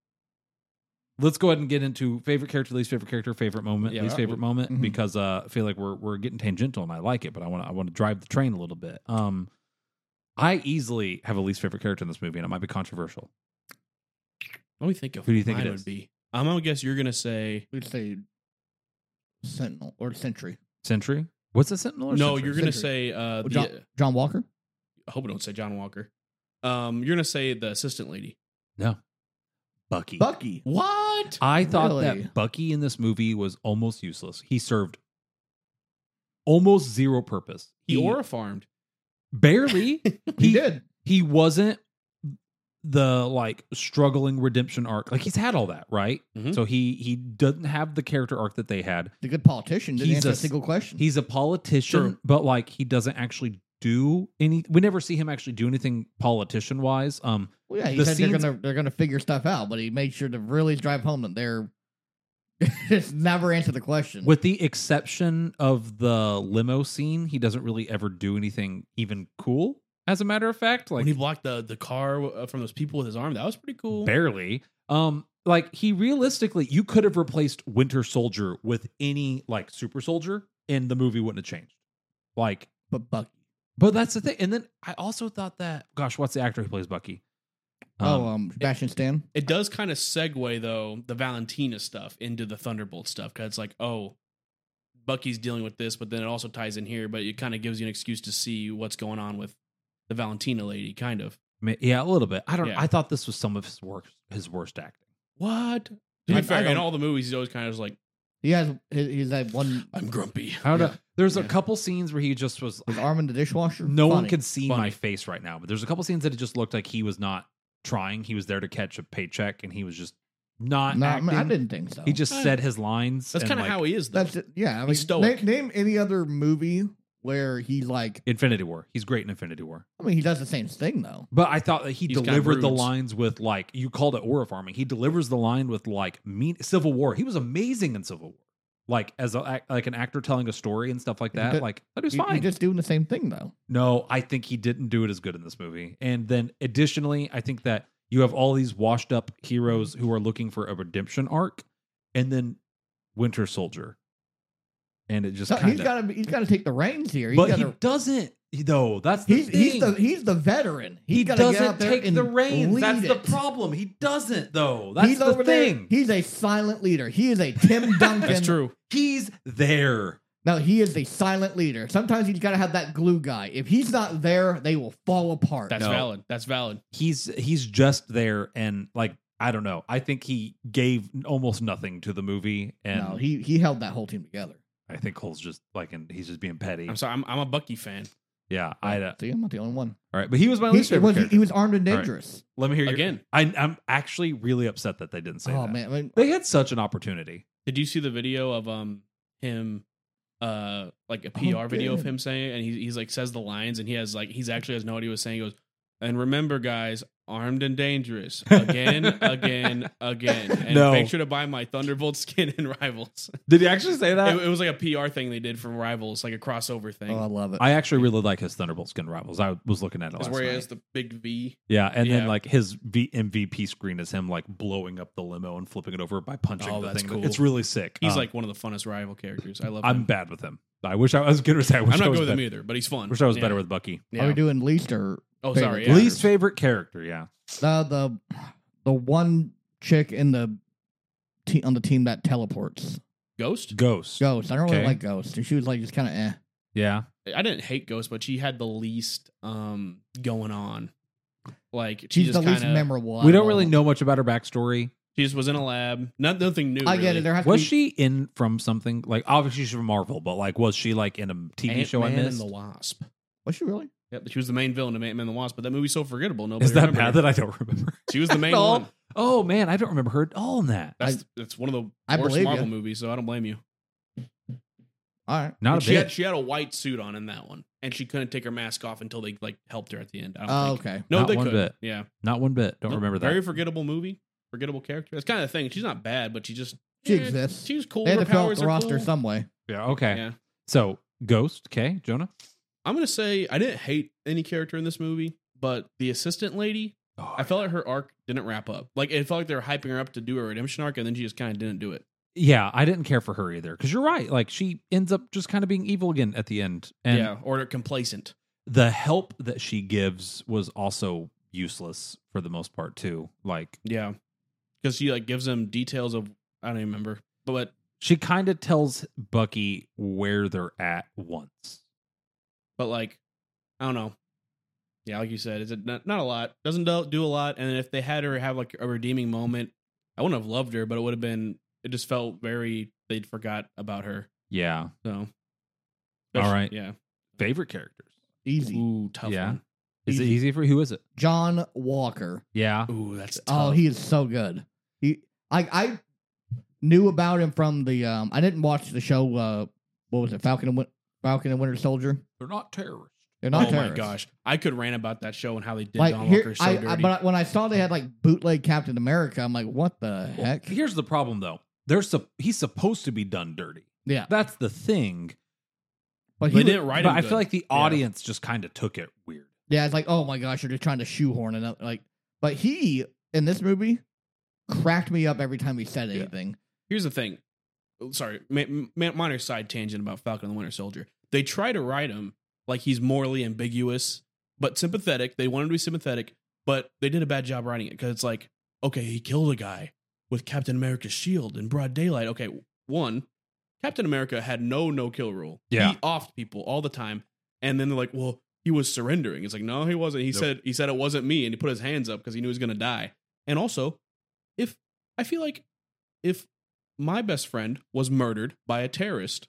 let's go ahead and get into favorite character, least favorite character, favorite moment, Yeah, least favorite moment, Mhm. because uh, I feel like we're we're getting tangential, and I like it, but I want to I want to drive the train a little bit. Um, I easily have a least favorite character in this movie, and it might be controversial. let me think of Who do you think mine it would is? be. I'm gonna guess you're gonna say We'd say Sentinel or Sentry. Sentry? What's a Sentinel? Or no. Sentry? You're gonna Sentry. say uh, the. John, John Walker? I hope I don't say John Walker. Um, you're gonna say the assistant lady. no, Bucky. Bucky. What? I thought Really? that Bucky in this movie was almost useless. He served almost zero purpose. He aura farmed. barely. He, He- did. he wasn't the like struggling redemption arc. Like he's had all that, right? Mhm. So he he doesn't have the character arc that they had. He's a good politician. Didn't He's answer a a, single question. He's a politician, True. but like he doesn't actually do any. We never see him actually do anything politician wise. Um, well, yeah, he the said scenes- they're gonna they're gonna figure stuff out, but he made sure to really drive home that they're just never answer the question. with the exception of the limo scene, he doesn't really ever do anything even cool. As a matter of fact, like when he blocked the the car uh, from those people with his arm, that was pretty cool. barely. Um, like he realistically, you could have replaced Winter Soldier with any like super soldier, and the movie wouldn't have changed. Like, but Bucky. but that's the thing. And then I also thought that, gosh, what's the actor who plays Bucky? oh, um, Sebastian Stan. It does kind of segue though the Valentina stuff into the Thunderbolt stuff because it's like, oh, Bucky's dealing with this, but then it also ties in here. But it kind of gives you an excuse to see what's going on with the Valentina lady, kind of. Ma- yeah, a little bit. I don't. Yeah. I thought this was some of his worst, his worst acting. What? To I- be I fair, in don't- all the movies, he's always kind of just like, He has he- he's like one I'm grumpy. I don't Yeah. know. There's a Yeah. couple scenes where he just was. his arm in the dishwasher. No one Funny. can see Funny. my face right now, but there's a couple scenes that it just looked like he was not trying. He was there to catch a paycheck, and he was just not No, I, acting. mean, I didn't think so. He just Eh. said his lines. That's and, kind of like, how he is, though. That's it. Yeah, I mean, He's stoic. Name, name any other movie where he like. Infinity War. He's great in Infinity War. I mean, he does the same thing though. But I thought that he He's kinda delivered the broods. lines with like you called it aura farming. He delivers the line with like mean Civil War. He was amazing in Civil War, like as a like an actor telling a story and stuff like He that. did- like that was He, fine. he's just doing the same thing though. No, I think he didn't do it as good in this movie. And then additionally, I think that you have all these washed up heroes who are looking for a redemption arc, and then Winter Soldier, and it just So kind he's of. got to he's got to take the reins here. He's But got he to. doesn't though. That's the He's, thing. he's the he's the veteran. He's he gotta get out doesn't there take and the reins. lead That's the it. problem. He doesn't though. That's he's the over thing. there. He's a silent leader. He is a Tim Duncan. That's true. He's there. Now, he is a silent leader. Sometimes he's got to have that glue guy. If he's not there, they will fall apart. That's No. valid. That's valid. He's he's just there, and like I don't know. I think he gave almost nothing to the movie, and no, he, he held that whole team together. I think Cole's just like, and he's just being petty. I'm sorry. I'm, I'm a Bucky fan. Yeah, I. Uh, See, I'm not the only one. all right, but he was my He, least he favorite was, character. he was armed and All right. dangerous. Let me hear your, Again. I, I'm actually really upset that they didn't say Oh, that. man. I mean, They had such an opportunity. Did you see the video of um him, uh, like a P R Oh, video of good. him saying, and he, he's like says the lines, and he has like he's actually has no idea what he was saying. He goes, and remember, guys, armed and dangerous again, again, again, and No. make sure to buy my Thunderbolt skin in Rivals. Did he actually say that? It, it was like a P R thing they did from Rivals, like a crossover thing. oh, I love it. I actually really like his Thunderbolt skin rivals. I was looking at it That's last where he night. has the big V. Yeah, and then Yeah. like his v- M V P screen is him like blowing up the limo and flipping it over by punching Oh, the that's thing. cool. It's really sick. He's Um, like one of the funnest Rival characters. I love I'm him. bad with him. I wish I, I was going to say. I wish I'm I not was good with him bet- either, but he's fun. Wish I was Yeah. better with Bucky. Yeah. Are we doing least or Oh, favorite? sorry. Yeah. Least favorite character, yeah. the the the one chick in the te- on the team that teleports? Ghost? Ghost. Ghost. I don't Okay. really like Ghost. She was like just kind of eh. Yeah. I didn't hate Ghost, but she had the least um going on. Like she She's just the least kinda, memorable. out We of don't all really of them. know much about her backstory. She just was in a lab. Not nothing new. I get really. it. There has Was to be, she in from something? Like, obviously she's from Marvel, but like, was she like in a T V show I Ant-Man missed? and the Wasp. Was she really? Yep, she was the main villain of Ant-Man and the Wasp, but that movie's so forgettable. Nobody Is that remembered bad her. that I don't remember? She was the main At all? one. Oh man, I don't remember her at all in that. That's that's one of the I worst believe Marvel ya. movies, so I don't blame you. All right. Not And a she had bit. she had a white suit on in that one, and she couldn't take her mask off until they like helped her at the end. I don't Oh, think. okay. No, Not they one could. bit. Yeah, Not one bit. Don't Nope. remember that. Very forgettable movie, forgettable character. That's kind of the thing. She's not bad, but she just She eh, exists. She was cool. They had Her to fill out powers the are roster cool. some way. yeah. Okay. Yeah, So Ghost. Okay. Jonah. I'm gonna say I didn't hate any character in this movie, but the assistant lady, Oh, I felt like her arc didn't wrap up. Like it felt like they were hyping her up to do a redemption arc, and then she just kind of didn't do it. yeah, I didn't care for her either because you're right. Like she ends up just kind of being evil again at the end, and yeah, or complacent. the help that she gives was also useless for the most part too. Like Yeah, because she like gives them details of I don't even remember, but she kind of tells Bucky where they're at once. but like I don't know. Yeah, like you said, it's a, not, not a lot. Doesn't do, do a lot. And if they had her have like a redeeming moment, I wouldn't have loved her, but it would have been. It just felt very. They'd forgot about her. Yeah. So, All right. Yeah. Favorite characters. Easy. Ooh, tough Yeah. one. Is it Easy. easy for who is it? John Walker. Yeah. Ooh, that's tough. Oh, he is so good. He, I, I knew about him from the. Um, I didn't watch the show. Uh, what was it? Falcon and Win- Falcon and Winter Soldier. They're not terrorists. They're Oh not my terrorists. gosh, I could rant about that show and how they did Like John here, Walker so I, dirty. I, but when I saw they had like bootleg Captain America, I'm like, what the heck? Here's the problem though. There's sup- he's supposed to be done dirty. Yeah, That's the thing. but they he didn't was- write But him I good. feel like the audience just kind of took it weird. Yeah, it's like, oh my gosh, you're just trying to shoehorn another. Like, but he in this movie cracked me up every time he said Yeah. anything. Here's the thing. Oh, Sorry, ma- ma- minor side tangent about Falcon and the Winter Soldier. They try to write him like he's morally ambiguous, but sympathetic. They wanted to be sympathetic, but they did a bad job writing it because it's like, okay, he killed a guy with Captain America's shield in broad daylight. Okay, one, Captain America had no no-kill rule. Yeah. He offed people all the time, and then they're like, well, he was surrendering. It's like, no, he wasn't. He Nope. said he said it wasn't me, and he put his hands up because he knew he was going to die. And also, if I feel like if my best friend was murdered by a terrorist,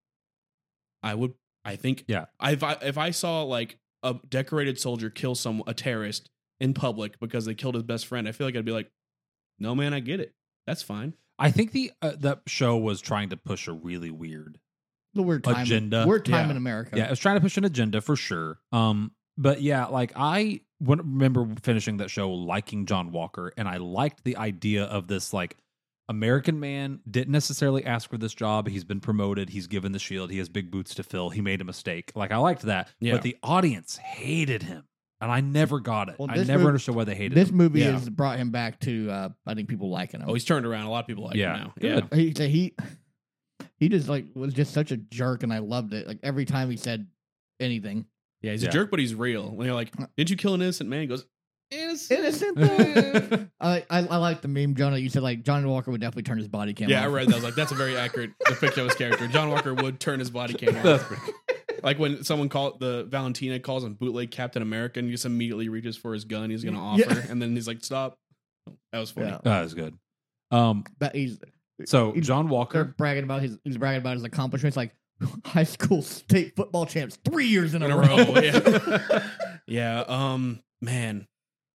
I would, I think, Yeah. I, if I if I saw like a decorated soldier kill some a terrorist in public because they killed his best friend, I feel like I'd be like, no, man, I get it. That's fine. I think the uh, that show was trying to push a really weird. The weird time, Agenda. weird time Yeah. in America. Yeah, it was trying to push an agenda for sure. Um, but yeah, like I would remember finishing that show liking John Walker, and I liked the idea of this like American man didn't necessarily ask for this job. He's been promoted. He's given the shield. He has big boots to fill. He made a mistake. Like I liked that, Yeah. but the audience hated him, and I never got it. Well, I this never mov- understood why they hated This him. movie Yeah. has brought him back to. Uh, I think people liking him. Oh, he's turned around. A lot of people like Yeah. him now. Good. Yeah. he so he he just like was just such a jerk, and I loved it. Like every time he said anything. Yeah, he's Yeah. a jerk, but he's real. When you're like, did you kill an innocent man? He goes, innocent. Innocent. though. I, I I like the meme, Jonah. You said like Johnny Walker would definitely turn his body cam. Yeah, I off. read that. I was like, that's a very accurate depiction of his character. John Walker would turn his body cam That's off. pretty- Like when someone called the Valentina calls him bootleg Captain America and he just immediately reaches for his gun he's gonna offer, Yeah. and then he's like, stop. That was funny. Yeah. that was good. Um, But he's so He's- John they're Walker, bragging about his he's bragging about his accomplishments, like high school state football champs three years in, In a a row. row, yeah. Yeah, um, man.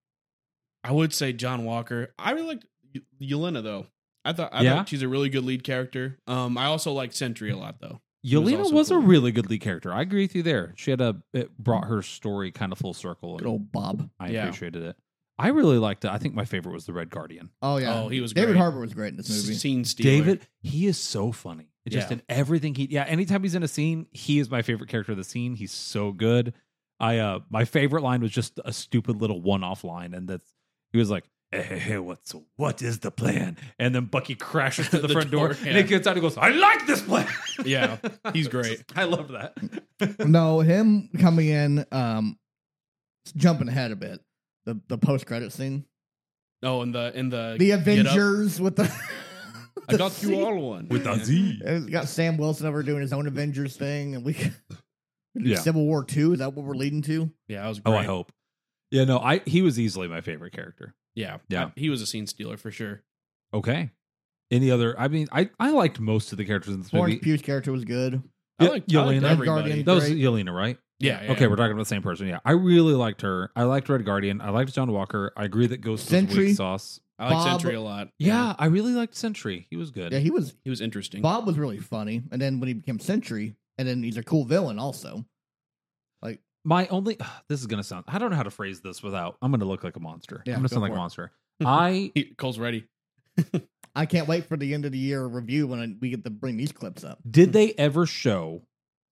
I would say John Walker. I really liked Y- Yelena though. I thought I Yeah? thought she's a really good lead character. Um, I also like Sentry a lot though. was Yelena also was cool. a really good lead character. I agree with you there. She had a it brought her story kind of full circle, Good and old Bob. I Yeah. appreciated it. I really liked it. I think my favorite was the Red Guardian. Oh yeah. Oh, he was David great. Harbour was great in this movie. Scene stealer. David, he is so funny. Just Yeah. in everything he yeah, anytime he's in a scene, he is my favorite character of the scene. He's so good. I uh my favorite line was just a stupid little one-off line, and that's he was like, hey, hey, hey, what's what is the plan? And then Bucky crashes through the, The front door, door, and yeah. he gets out and goes, I like this plan. Yeah, he's great. I love that. No, him coming in, um, jumping ahead a bit. The the post credit scene, Oh, and the in the the Get Up. Avengers with the. I got the you all one With Yeah. a Z. It's got Sam Wilson over doing his own Avengers thing, and we. Yeah. Civil War Two. Is that what we're leading to? Yeah, that was Oh, great. I hope. Yeah, no, I he was easily my favorite character. Yeah, Yeah. I- he was a scene stealer for sure. Okay. Any other? I mean, I, I liked most of the characters in this Florence movie. Pugh's character was good. I Yeah, liked, I liked Yelena. everybody. Guardian. That was Great. Yelena, right? Yeah, yeah. Okay, we're talking about the same person. Yeah, I really liked her. I liked Red Guardian. I liked John Walker. I agree that Ghost was Sentry. weak sauce. I like Bob- Sentry a lot. Yeah, I really liked Sentry. He was good. Yeah, he was. he was interesting. Bob was really funny, and then when he became Sentry, and then he's a cool villain also. Like My only this is gonna sound. I don't know how to phrase this without. I'm gonna look like a monster. Yeah, I'm gonna go sound like for a it. monster. I He, Cole's ready. I can't wait for the end of the year review when I, we get to bring these clips up. did they ever show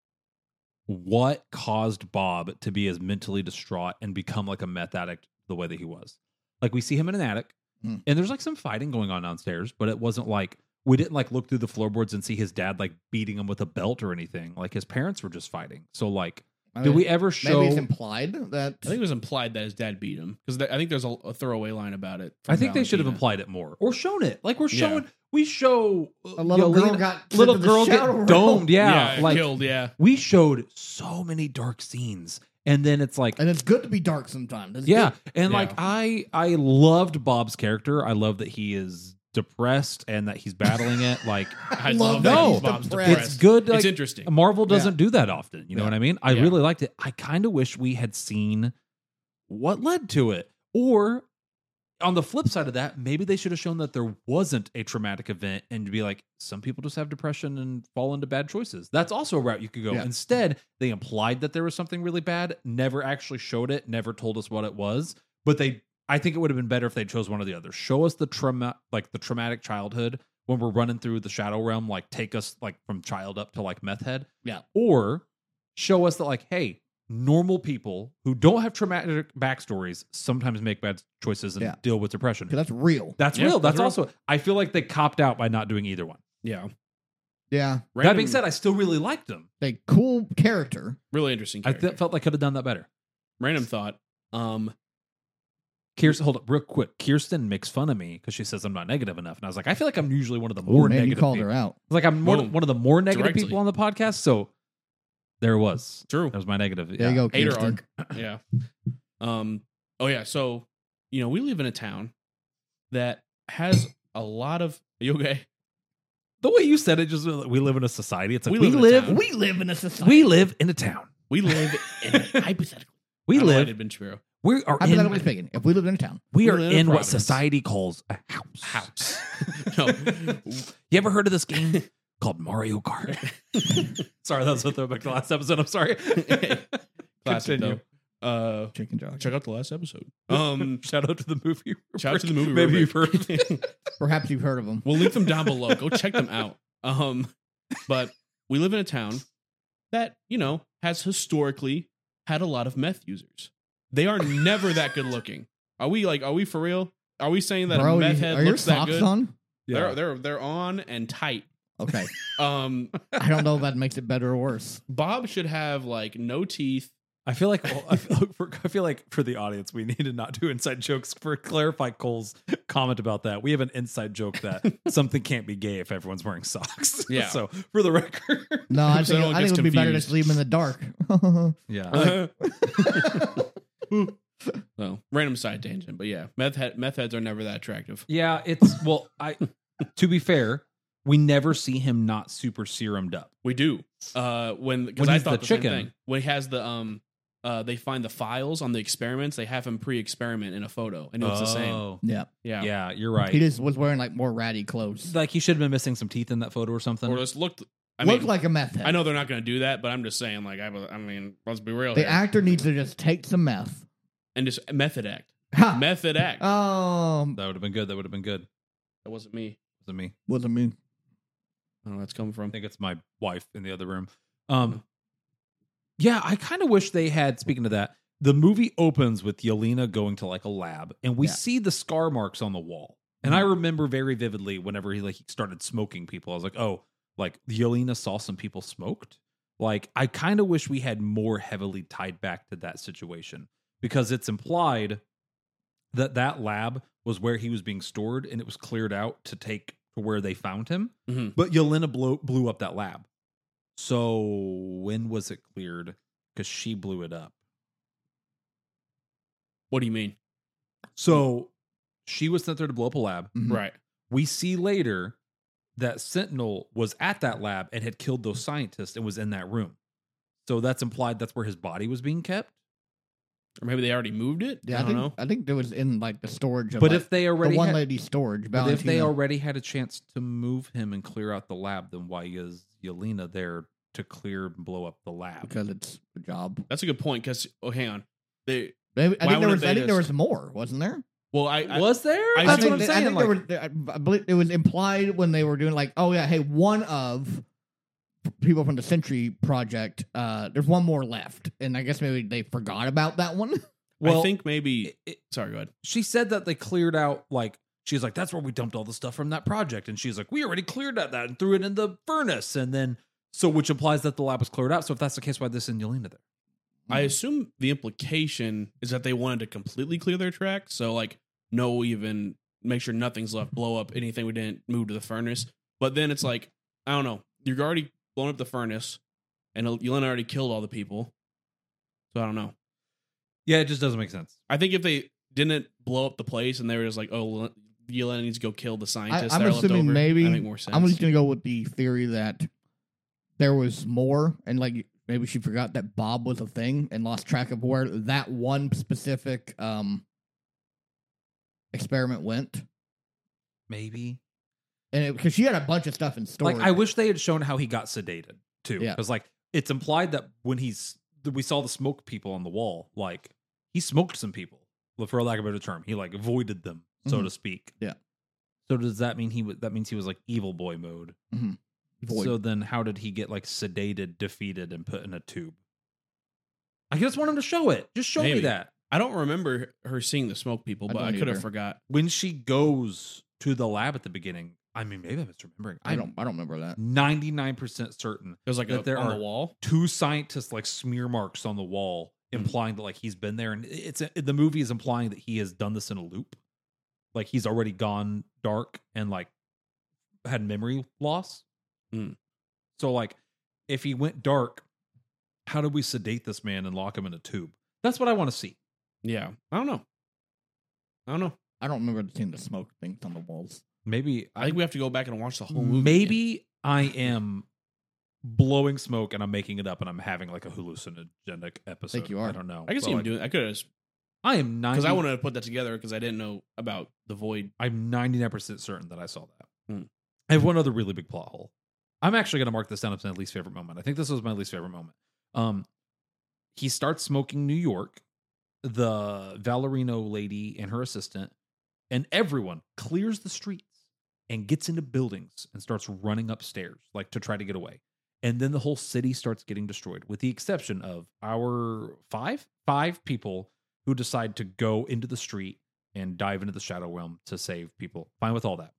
what caused Bob to be as mentally distraught and become like a meth addict the way that he was? Like we see him in an attic, Hmm. and there's like some fighting going on downstairs, but it wasn't like we didn't like look through the floorboards and see his dad like beating him with a belt or anything. Like his parents were just fighting. So like, I did mean, we ever show? Maybe it's implied that I think it was implied that his dad beat him because I think there's a, a throwaway line about it. I from think they should have Valentina. implied it more or shown it. Like we're Yeah. showing, we show uh, a little girl Yelena- got little sent to the girl shadow get realm. domed. Yeah, Yeah, like killed. Yeah, we showed so many dark scenes, and then it's like, And it's good to be dark sometimes. It's yeah, good. and Yeah. like I, I loved Bob's character. I love that he is depressed and that he's battling it. Like I Love love that that he's he's Bob's depressed. depressed. it's good. Like, It's interesting. Marvel doesn't Yeah. do that often. You know Yeah. what I mean? I Yeah. really liked it. I kind of wish we had seen what led to it. Or on the flip side of that, maybe they should have shown that there wasn't a traumatic event and to be like, some people just have depression and fall into bad choices. That's also a route you could go. Yeah. Instead, they implied that there was something really bad, never actually showed it, never told us what it was. But they I think it would have been better if they chose one or the other. Show us the trauma like the traumatic childhood when we're running through the shadow realm, like take us like from child up to like meth head. Yeah. Or show us that like, hey, normal people who don't have traumatic backstories sometimes make bad choices and Yeah. deal with depression. 'Cause that's real. That's Yeah, real. That's, that's real. also I feel like they copped out by not doing either one. Yeah. Yeah, That being said, I still really liked them. a cool character. really interesting. I Character. th- felt like could have done that better. Random thought. Um, Kirsten, hold up, real quick. Kirsten makes fun of me because she says I'm not negative enough, and I was like, I feel like I'm usually one of the Oh more man, you negative. called people. her out. Like I'm more, Boom. one of the more negative Directly. people on the podcast. So there it was. true. That was my negative. There Yeah. you go, Hater Kirsten. arc. Yeah. Um. Oh yeah. So you know we live in a town that has a lot of. Are you okay? The way you said it, just uh, we live in a society. It's like We we, live in a live. town. We live in a society. We live in a town. We live in hypothetically. We I don't know why live. it had been true. We are Hypothetically in. speaking, if we lived in a town, We we are live in in what Providence. society calls a house. House. no. You ever heard of this game called Mario Kart? Sorry, that was a throwback to last episode. I'm sorry. Classic Continue. though. Uh, chicken jock. check out the last episode. Um, Shout out to the movie. shout out to the movie. Maybe Rubik. you've heard of it. Perhaps you've heard of them. We'll link them down below. Go check them out. Um, but we live in a town that, you know, has historically had a lot of meth users. They are never that good looking. Are we like, are we for real? Are we saying that Bro, a meth you- head are your looks that socks good? on? They're they're they're on and tight. Okay, Um, I don't know if that makes it better or worse. Bob should have like no teeth, I feel like I feel, for, I feel like for the audience, we need to not do inside jokes. For clarify Cole's comment about that, we have an inside joke that something can't be gay if everyone's wearing socks. Yeah. So for the record, No, I So think, no one I think gets it would be better to confused. just leave them in the dark. yeah. So random side tangent, but yeah, meth head, meth heads are never that attractive. Yeah, it's well, I to be fair, we never see him not super serumed up. We do. Uh, when because When I he's thought the the, chicken. same thing. When he has the um, uh, they find the files on the experiments. They have him pre-experiment in a photo, and it was the same. Oh. Yeah. Yeah. Yeah, you're right. He just was wearing like more ratty clothes. Like he should have been missing some teeth in that photo or something. Or just looked. I Looked mean, like a meth head. I know they're not going to do that, but I'm just saying. Like I, was- I mean, let's be real The here. actor needs to just take some meth. and just method act, Ha! method act. Um, That would have been good. That would have been good. That wasn't me. Was it me? wasn't me. I don't know where that's coming I from. think it's my wife in the other room. Um, yeah, I kind of wish they had. Speaking of that, the movie opens with Yelena going to like a lab, and we Yeah. see the scar marks on the wall. And I remember very vividly whenever he like he started smoking people. I was like, oh, like Yelena saw some people smoked. Like I kind of wish we had more heavily tied back to that situation because it's implied that that lab was where he was being stored, and it was cleared out to take to where they found him. Mhm. But Yelena blew blew up that lab. So when was it cleared? Because she blew it up. What do you mean? So she was sent there to blow up a lab. Mhm. Right. We see later that Sentinel was at that lab and had killed those scientists and was in that room. So that's implied that's where his body was being kept. Or maybe they already moved it. Yeah, I I, don't think know. I think there was in like the storage of But like, if they the already one had, lady storage. but if they Valentina. already had a chance to move him and clear out the lab, then why is Yelena there to clear and blow up the lab? because it's a job. That's a good point. Because oh, hang on. They Maybe, I Why think there wouldn't was. they I think there just- was more, wasn't there? well, I, I Was there? I That's think what I'm they- saying. I think like- there were. I believe it was implied when they were doing like, oh yeah, hey, one of people from the Century Project. Uh, there's one more left, and I guess maybe they forgot about that one. well, I think maybe. it- it- sorry, go ahead. she said that they cleared out like she's like that's where we dumped all the stuff from that project, and she's like we already cleared out that and threw it in the furnace, and then so which implies that the lab was cleared out. So if that's the case, why this and Yelena there? I assume the implication is that they wanted to completely clear their tracks. So like, no, even make sure nothing's left. Blow up anything we didn't move to the furnace. But then it's like, I don't know. You're already blown up the furnace, and Yelena already killed all the people. So I don't know. Yeah, it just doesn't make sense. I think if they didn't blow up the place and they were just like, oh, Yelena needs to go kill the I, scientists I'm that are left assuming over, maybe. that make more sense. I'm just gonna go with the theory that there was more, and like maybe she forgot that Bob was a thing and lost track of where that one specific um experiment went. Maybe And because she had a bunch of stuff in storage. like I wish they had shown how he got sedated too, Yeah. because like it's implied that when he's that we saw the smoke people on the wall, like he smoked some people, for lack of a better term, he like avoided them, so Mhm. to speak. Yeah. So does that mean he was? That means he was like evil boy mode. Void. So then, how did he get like sedated, defeated, and put in a tube? I just want him to show it. Just show me Maybe. that. I don't remember her seeing the smoke people, I but I, don't could have either. forgot. When she goes to the lab at the beginning, I mean, maybe I'm misremembering. I I'm don't. I don't remember that. ninety-nine percent certain There's like that a, there on are the wall. two scientists like smear marks on the wall, Mhm. implying that like he's been there, and it's the movie is implying that he has done this in a loop, like he's already gone dark and like had memory loss. Mm. So like, if he went dark, how did we sedate this man and lock him in a tube? That's what I want to see. Yeah, I don't know. I don't know. I don't remember seeing the smoke things on the walls. Maybe I think we have to go back and watch the whole movie. maybe I am blowing smoke and I'm making it up and I'm having like a hallucinogenic episode. think you are. I don't know. I can But, see him like, doing. I could have I am ninety because I wanted to put that together because I didn't know about the void. I'm ninety-nine percent certain that I saw that. Hmm. I have one other really big plot hole. I'm actually going to mark this down as my least favorite moment. I think this was my least favorite moment. Um, he starts smoking New York. The Valerino lady and her assistant and everyone clears the streets and gets into buildings and starts running upstairs, like to try to get away. And then the whole city starts getting destroyed, with the exception of our five, five people who decide to go into the street and dive into the Shadow Realm to save people. Fine with all that.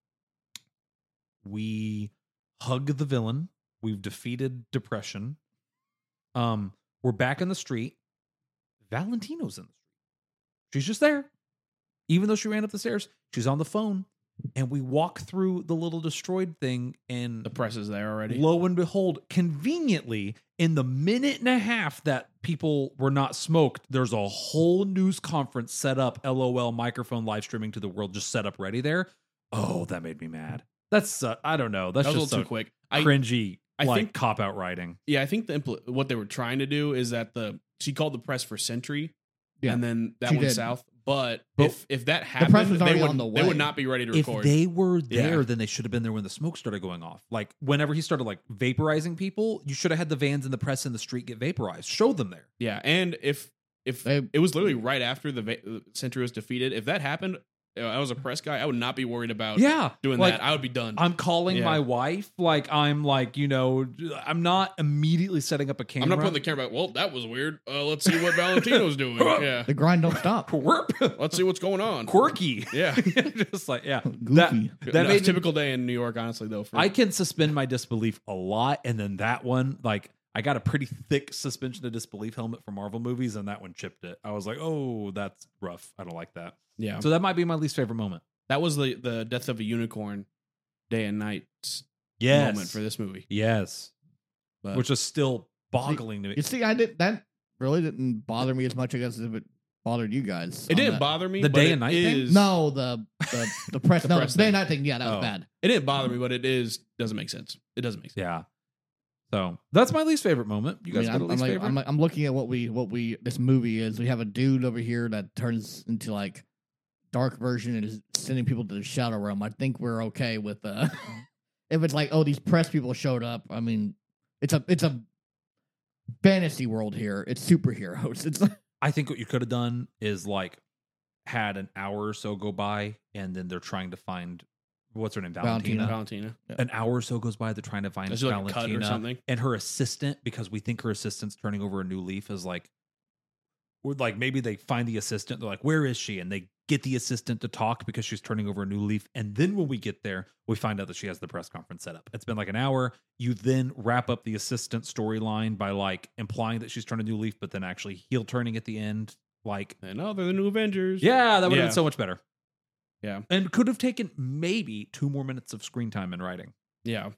We hug the villain. We've defeated depression. Um, we're back in the street. Valentino's in the street. She's just there. Even though she ran up the stairs, she's on the phone. And we walk through the little destroyed thing, and The press is there already. lo and behold, conveniently, in the minute and a half that people were not smoked, there's a whole news conference set up, LOL microphone live streaming to the world, just set up ready there. Oh, that made me mad. That's, uh, I don't know. That's That was a just little so too quick. I, cringy, I like think- cop out writing. yeah, I think the impl- what they were trying to do is that the she called the press for Sentry, Yeah, and then that she went did. south. But, But if if that happened, press was they already would on the they way. would not be ready to If record. they were there, Yeah. then they should have been there when the smoke started going off. Like whenever he started like vaporizing people, you should have had the vans in the press in the street get vaporized. Show them there. yeah, and if if They- it was literally right after the va- Sentry was defeated, if that happened, uh, I was a press guy, I would not be worried about Yeah, doing like, that. I would be done. I'm calling Yeah. my wife. Like I'm like, you know, I'm not immediately setting up a camera. I'm not putting the camera back. Well, that was weird. Uh, let's see what Valentino's doing. Yeah, the grind don't stop. Quirp. let's see what's going on. Quirky. Yeah. Just like, yeah. Goofy. That, that No, made me- typical day in New York, honestly, though. For, I can suspend my disbelief a lot. And then that one, like, I got a pretty thick suspension of disbelief helmet for Marvel movies, and that one chipped it. I was like, oh, that's rough. I don't like that. yeah, So that might be my least favorite moment. that was the the death of a unicorn, day and night Yes. moment for this movie. Yes. But Which is still boggling to me. You see, I did that. Really didn't bother me as much, I guess, as if it bothered you guys. it on didn't that. bother me. The but day it and night thing? is- No, the the the press. The no, press the day thing. and night thing. Yeah, that was Oh. bad. it didn't bother me, but it is doesn't make sense. It doesn't make sense. Yeah. So that's my least favorite moment. You I guys mean, got a I'm, I'm least like, favorite? I'm like, I'm looking at what we what we this movie is. We have a dude over here that turns into like dark version and is sending people to the shadow realm. I think we're okay with uh if it's like, oh, these press people showed up. I mean, it's a it's a fantasy world here. It's superheroes. It's I think what you could have done is like had an hour or so go by, and then they're trying to find what's her name, Valentina. Valentina. Valentina. An hour or so goes by, they're trying to find Is it like a cut or Valentina something? and her assistant, because we think her assistant's turning over a new leaf. Is like, or like maybe they find the assistant. They're like, where is she? And they get the assistant to talk because she's turning over a new leaf. And then when we get there, we find out that she has the press conference set up. It's been like an hour. You then wrap up the assistant storyline by like implying that she's turned a new leaf, but then actually heel turning at the end. Like, And oh, they're the new Avengers. yeah, that would have Yeah. been so much better. Yeah. And could have taken maybe two more minutes of screen time in writing. Yeah.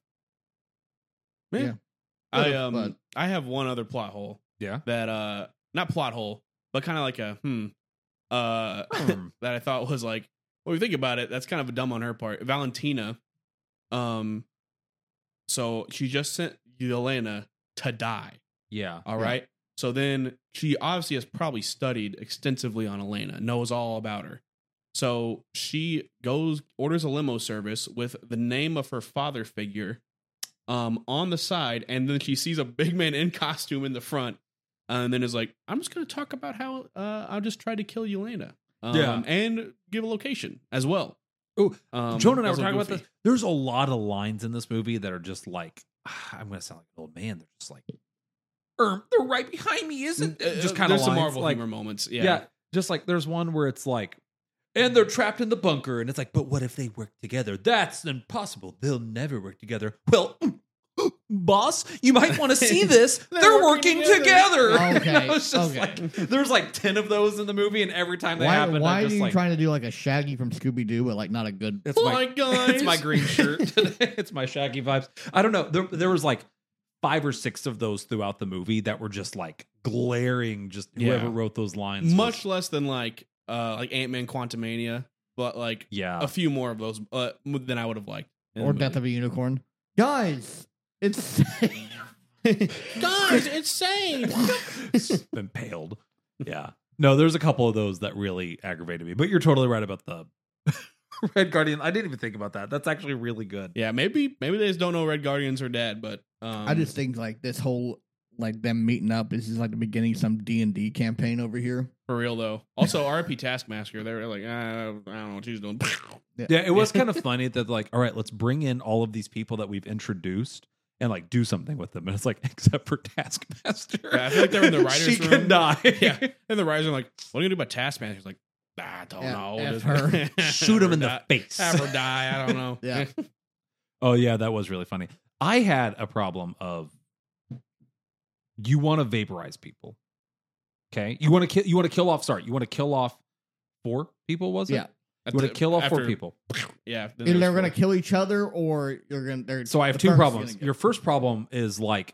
Yeah. I Could've, um but- I have one other plot hole Yeah. that uh not plot hole, but kind of like a hmm uh Hmm. that I thought was like, when we think about it, that's kind of a dumb on her part. Valentina, um, so she just sent Yelena to die. Yeah. All Yeah. right. So then she obviously has probably studied extensively on Elena, knows all about her. So she goes, orders a limo service with the name of her father figure um, on the side, and then she sees a big man in costume in the front, and then is like, I'm just going to talk about how uh, I just tried to kill Yelena. Um, Yeah. And give a location as well. Oh, Um, Joan and I were that's a talking about goofy. this. There's a lot of lines in this movie that are just like, I'm going to sound like an old man. They're just like, er, they're right behind me, isn't it? Just kind of There's some lines, Marvel like, humor moments. yeah. Yeah. Just like there's one where it's like, and they're trapped in the bunker, and it's like, but what if they work together? That's impossible. They'll never work together. Well, boss, you might want to see this. they're, They're working, working together. together. Okay, You know, it's just okay. like, there's like ten of those in the movie, and every time they Why, happen, why I'm are just you like, trying to do like a Shaggy from Scooby Doo, but like not a good? it's My guys. it's my green shirt today. It's my Shaggy vibes. I don't know. There, there was like five or six of those throughout the movie that were just like glaring. Just whoever Yeah. wrote those lines, was- Much less than like uh like Ant-Man Quantumania, but like yeah. a few more of those uh, than I would have liked. in Or the Death movie. of a Unicorn. Guys, it's Guys, it's safe. Impaled. Yeah. No, there's a couple of those that really aggravated me. But you're totally right about the Red Guardian. I didn't even think about that. That's actually really good. Yeah, maybe maybe they just don't know Red Guardians are dead, but um, I just think like this whole like them meeting up. This is like the beginning of some D and D campaign over here. for real though. Also, R I P Taskmaster. They were like, ah, I don't know what she's doing. Yeah, it was kind of funny that like, all right, let's bring in all of these people that we've introduced and like do something with them. And it's like, except for Taskmaster. Yeah, I feel like they're in the writers' she room. can die. Yeah, and the writers are like, what are you gonna do about Taskmaster? He's like, I don't Yeah, know. F Just- her. Shoot him in the Die- face. Have her die. I don't know. Yeah. Oh yeah, that was really funny. I had a problem of you want to vaporize people. Okay, you want to kill. You want to kill off. Sorry, you want to kill off four people. Was it? Yeah. You want to kill off four After- people. Yeah. then Either there's they're going to four. kill each other, or you're going to. So I have the two first problems. gonna get- Your first problem is like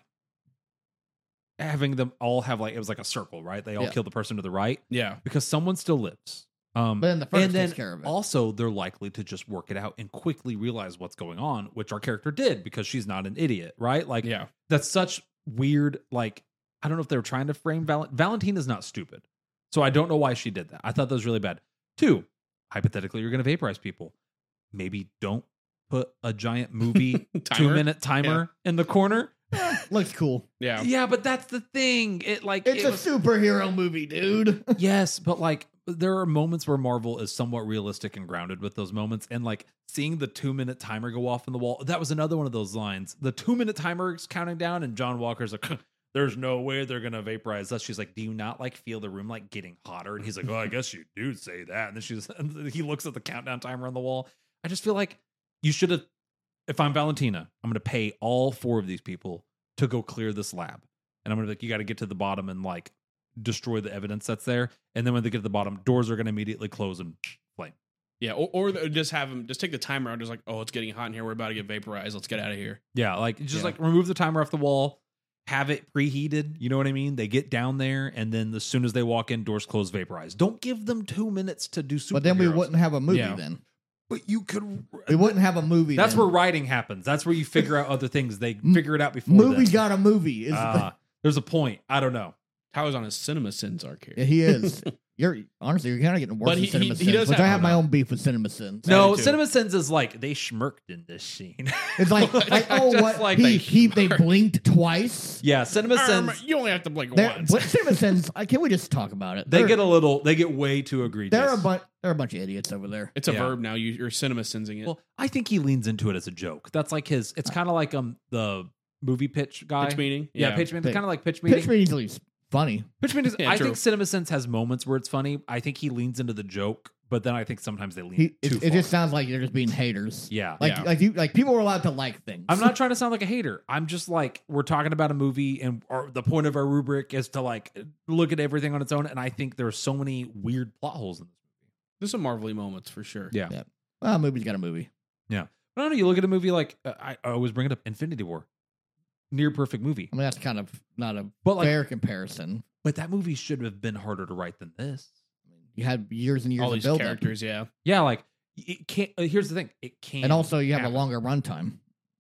having them all have like it was like a circle, right? They all Yeah. kill the person to the right Yeah. because someone still lives. Um, But then the first and then takes care of it. also they're likely to just work it out and quickly realize what's going on, which our character did because she's not an idiot, right? Like Yeah. that's such weird. Like I don't know if they were trying to frame Val- Valentina's not stupid, so I don't know why she did that. I thought that was really bad. Two, hypothetically, you're going to vaporize people. Maybe don't put a giant movie two Timer? minute timer in the corner. Looks cool. Yeah. Yeah, but that's the thing. It like It's it a was- superhero movie, dude. yes, but like there are moments where Marvel is somewhat realistic and grounded with those moments, and like seeing the two minute timer go off in the wall. That was another one of those lines. The two minute timer is counting down, and John Walker's like, "There's no way they're gonna vaporize us." She's like, "Do you not like feel the room like getting hotter?" And he's like, "Oh, I guess you do say that." And then she's and he looks at the countdown timer on the wall. I just feel like you should have. If I'm Valentina, I'm gonna pay all four of these people to go clear this lab, and I'm gonna be like, you got to get to the bottom and like destroy the evidence that's there. And then when they get to the bottom, doors are going to immediately close and flame. Yeah. Or, or the- just have them just take the timer out. Just like, oh, it's getting hot in here. We're about to get vaporized. Let's get out of here. Yeah, like just Yeah. like remove the timer off the wall, have it preheated. You know what I mean? They get down there, and then as soon as they walk in, doors close, vaporize. Don't give them two minutes to do superheroes. But then we wouldn't have a movie Yeah. then. But you could. We wouldn't have a movie That's then. where writing happens. That's where you figure out other things. They M- figure it out before. Movie then. got a movie. Is Uh, there's a point. I don't know. Tyler's on his Cinema Sins arc here. yeah, he is. You're honestly, you're kind of getting worse But than he- Cinema he- he Sins, does which have- I have I my don't own beef with Cinema Sins. I No, do too. Cinema Sins is like they schmirked in this scene. It's like, like oh, Just what? like he, they he they blinked twice. yeah, Cinema Um, Sins. you only have to blink They're- once. What Cinema Sins? uh, Can we just talk about it? They They're- get a little. They get way too egregious. They're a bunch. They're a bunch of idiots over there. It's a Yeah. verb now. You, you're Cinema Sinsing it. Well, I think he leans into it as a joke. That's like his. It's kind of like um the movie pitch guy. Pitch meeting. Yeah, pitch meeting. Pitch- Kind of like pitch meeting. Pitch meeting's at least funny. Pitch meeting. Yeah, I true. think Cinema Sense has moments where it's funny. I think he leans into the joke, but then I think sometimes they lean He, too it, far. it just sounds like you're just being haters. yeah. Like Yeah. like you like people were allowed to like things. I'm not trying to sound like a hater. I'm just like we're talking about a movie, and our, the point of our rubric is to like look at everything on its own. And I think there are so many weird plot holes in this movie. There's some marvelly moments for sure. Yeah. Yeah. Well, a movie's got a movie. But I don't know. You look at a movie like uh, I, I always bring it up, Infinity War, near perfect movie. I mean, that's kind of not a But like, fair comparison. but that movie should have been harder to write than this. You had years and years All of these build characters, yeah. Yeah, like it can't. Uh, here's the thing: it can't. and also you have happen. a longer runtime.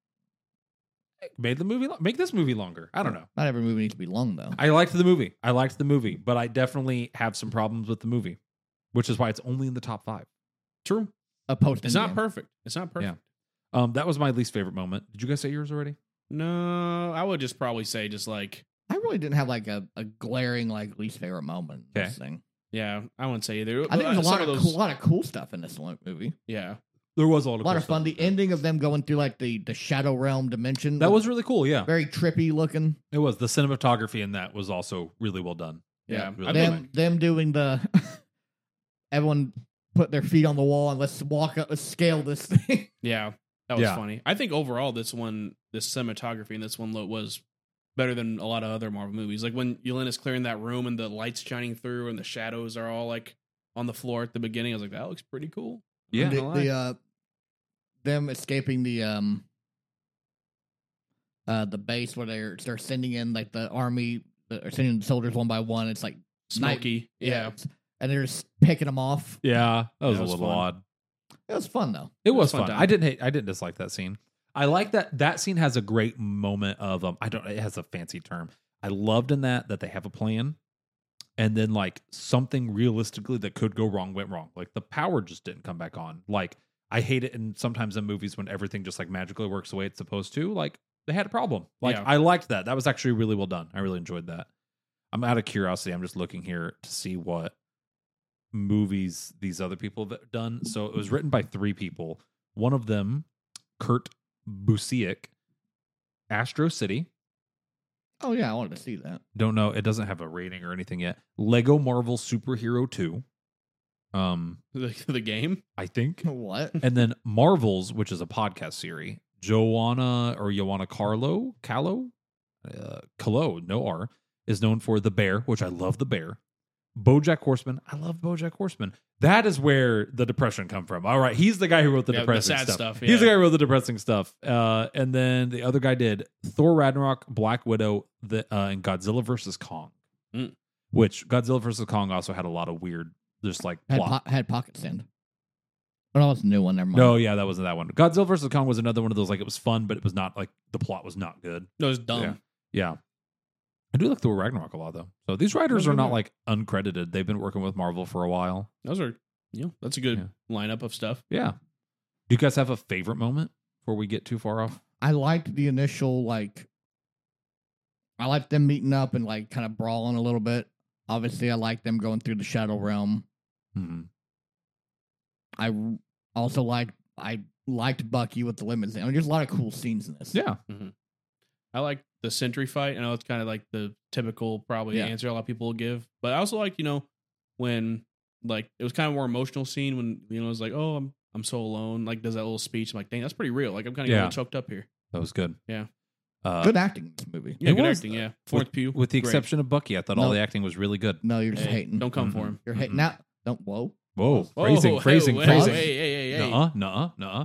Made the movie. lo- Make this movie longer. I don't know. Not every movie needs to be long though. I liked the movie. I liked the movie, but I definitely have some problems with the movie, which is why it's only in the top five. True. A post. It's not perfect. It's not perfect. Um, that was my least favorite moment. Did you guys say yours already? No, I would just probably say just like, I really didn't have like a, a glaring like least favorite moment. In Okay. this thing. yeah, I wouldn't say either. I think there's a Some lot of, those, cool, lot of cool stuff in this lo- movie. Yeah. There was a lot of, A lot cool of fun. stuff. The ending of them going through like the the shadow realm dimension. That was really cool. Yeah, very trippy looking. it was. The cinematography in that was also really well done. Yeah. really I good. think- Them them doing the everyone put their feet on the wall and let's walk up, let's scale this thing. Yeah. That was Yeah. funny. I think overall, this one, this cinematography in this one lo- was better than a lot of other Marvel movies. Like when Yelena's clearing that room and the lights shining through and the shadows are all like on the floor at the beginning. I was like, that looks pretty cool. Yeah, the, Not gonna the lie. uh, them escaping the um uh the base where they're they're sending in like the army, they're sending the soldiers one by one. It's like night- Smoky. Yeah. and they're just picking them off. yeah, that was That a was little fun. odd. It was fun though. It was was fun fun. time. I didn't hate. I didn't dislike that scene. I like that. That scene has a great moment of um. I don't. It has a fancy term. I loved in that that they have a plan, and then like something realistically that could go wrong went wrong. Like the power just didn't come back on. Like I hate it in sometimes in movies when everything just like magically works the way it's supposed to. Like they had a problem. Like Yeah. I liked that. That was actually really well done. I really enjoyed that. I'm out of curiosity. I'm just looking here to see what movies these other people have done. So it was written by three people. One of them, Kurt Busiek, Astro City. Oh yeah, I wanted to see that. Don't know. It doesn't have a rating or anything yet. Lego Marvel Superhero two. Um, The, the game. I think. What? And then Marvels, which is a podcast series. Joanna or Joanna Carlo, Callo, uh, Calo, no R, is known for The Bear, which I love The Bear. BoJack Horseman. I love BoJack Horseman. That is where the depression come from. All right, he's the guy who wrote the Yeah, the depressing sad stuff. stuff, He's the yeah. guy who wrote the depressing stuff. Uh, and then the other guy did Thor Ragnarok, Black Widow, the uh, and Godzilla versus Kong. Mm. Which Godzilla versus Kong also had a lot of weird, just like Had, plot. po- had Pocket Sand. Oh, no, it's a new one. Never mind. No, yeah, that wasn't that one. Godzilla versus Kong was another one of those, like, it was fun, but it was not, like, the plot was not good. No, it's dumb. Yeah. Yeah. I do like Thor Ragnarok a lot, though. So these writers Those are are not, good. like, uncredited. They've been working with Marvel for a while. Those are, you know, that's a good lineup of stuff. Yeah. Do you guys have a favorite moment before we get too far off? I liked the initial, like, I liked them meeting up and, like, kind of brawling a little bit. Obviously, I liked them going through the Shadow Realm. Hmm. I also liked, I liked Bucky with the limousine. I mean, there's a lot of cool scenes in this. Yeah. I like the Sentry fight. I know it's kind of like the typical probably Yeah. answer a lot of people will give, but I also like, you know, when like it was kind of more emotional scene when, you know, it was like, oh, I'm I'm so alone. Like does that little speech. I'm like, dang, that's pretty real. Like I'm kind of Yeah. getting choked up here. That was good. Yeah. Uh, Good acting in this movie. Yeah, It good was, acting. Yeah. with- Florence Pugh. With the great. exception of Bucky, I thought all No. the acting was really good. No, you're just Hey, hating. don't come for Mhm. him. You're hating. Mhm. Now, don't, whoa. Whoa. Whoa, Phrasing, hey, phrasing, hey, phrasing. Hey, hey, hey, hey. Nuh-uh, nuh-uh, nuh-uh.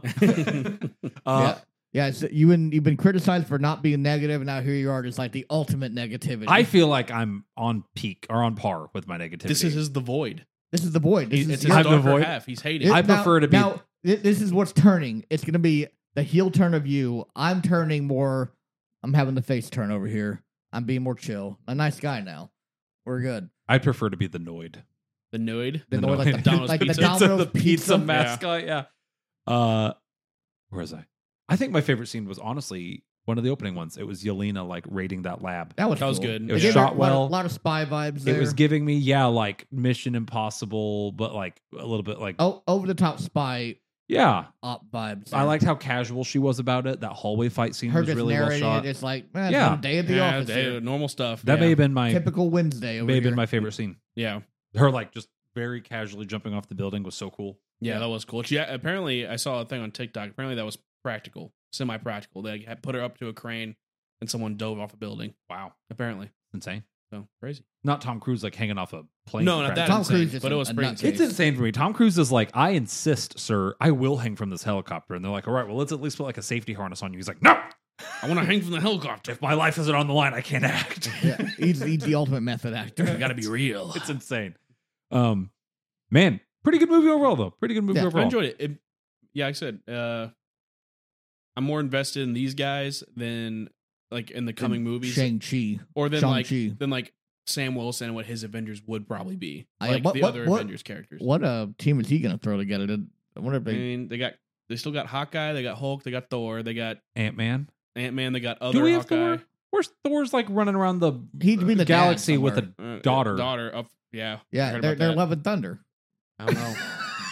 uh, yeah. Yeah, it's, you've been you've been criticized for not being negative, and now here you are, just like the ultimate negativity. I feel like I'm on peak or on par with my negativity. This is his the void. this is the void. This It's is his I'm the darker void. half. He's hating. It- I now- prefer to be- now. thi- This is what's turning. It's going to be the heel turn of you. I'm turning more. I'm having the face turn over here. I'm being more chill. A nice guy now. We're good. I'd prefer to be the Noid. the Noid. The The Noid, like the, Domino's like the pizza. Domino's the pizza pizza. mascot. Yeah. Uh, where was I? I think my favorite scene was honestly one of the opening ones. It was Yelena like raiding that lab. That was That was cool. good. It was gave shot her a lot of- well. lot of spy vibes there. It was giving me, yeah, like Mission Impossible, but like a little bit like, oh, over the top spy yeah. op vibes. I there. liked how casual she was about it. That hallway fight scene her was just really well narrating shot. it. It's like, man, Yeah. yeah, day at the Yeah, office. they- here. normal stuff. That yeah. may have been my Typical Wednesday. Over may have here. been my favorite scene. Yeah. Her like just very casually jumping off the building was so cool. Yeah, Yeah. that was cool. She apparently I saw a thing on TikTok. Apparently that was practical, semi-practical. They had put her up to a crane and someone dove off a building. Wow, Apparently, insane. so crazy. Not Tom Cruise like hanging off a plane. No, not crash. that Tom insane, Cruise is but it was a pretty nutcase. insane. It's insane for me. Tom Cruise is like, I insist, sir, I will hang from this helicopter. And they're like, all right, well, let's at least put like a safety harness on you. He's like, no, I want to hang from the helicopter. if my life isn't on the line, I can't act. Yeah, he's, he's the ultimate method actor. You got to be real. It's insane. Um, man, pretty good movie overall, though. Pretty good movie Yeah, I I overall. enjoyed it. it. Yeah, like I said, uh, I'm more invested in these guys than like in the coming movies, Shang Chi. or than like Shang-Chi. than like Sam Wilson and what his Avengers would probably be, I- like what- the what- other what- Avengers characters. What uh, team is he going to throw together? Did, I wonder if I they. mean, they got they still got Hawkeye, they got Hulk, they got Thor, they got Ant-Man. Ant Man, they got Do other we have Hawkeye. Thor? Where's Thor's like running around the He'd be in the dad galaxy with a somewhere. Uh, daughter. Daughter of yeah. I Yeah, heard they're about they're that. Love and Thunder. I don't know.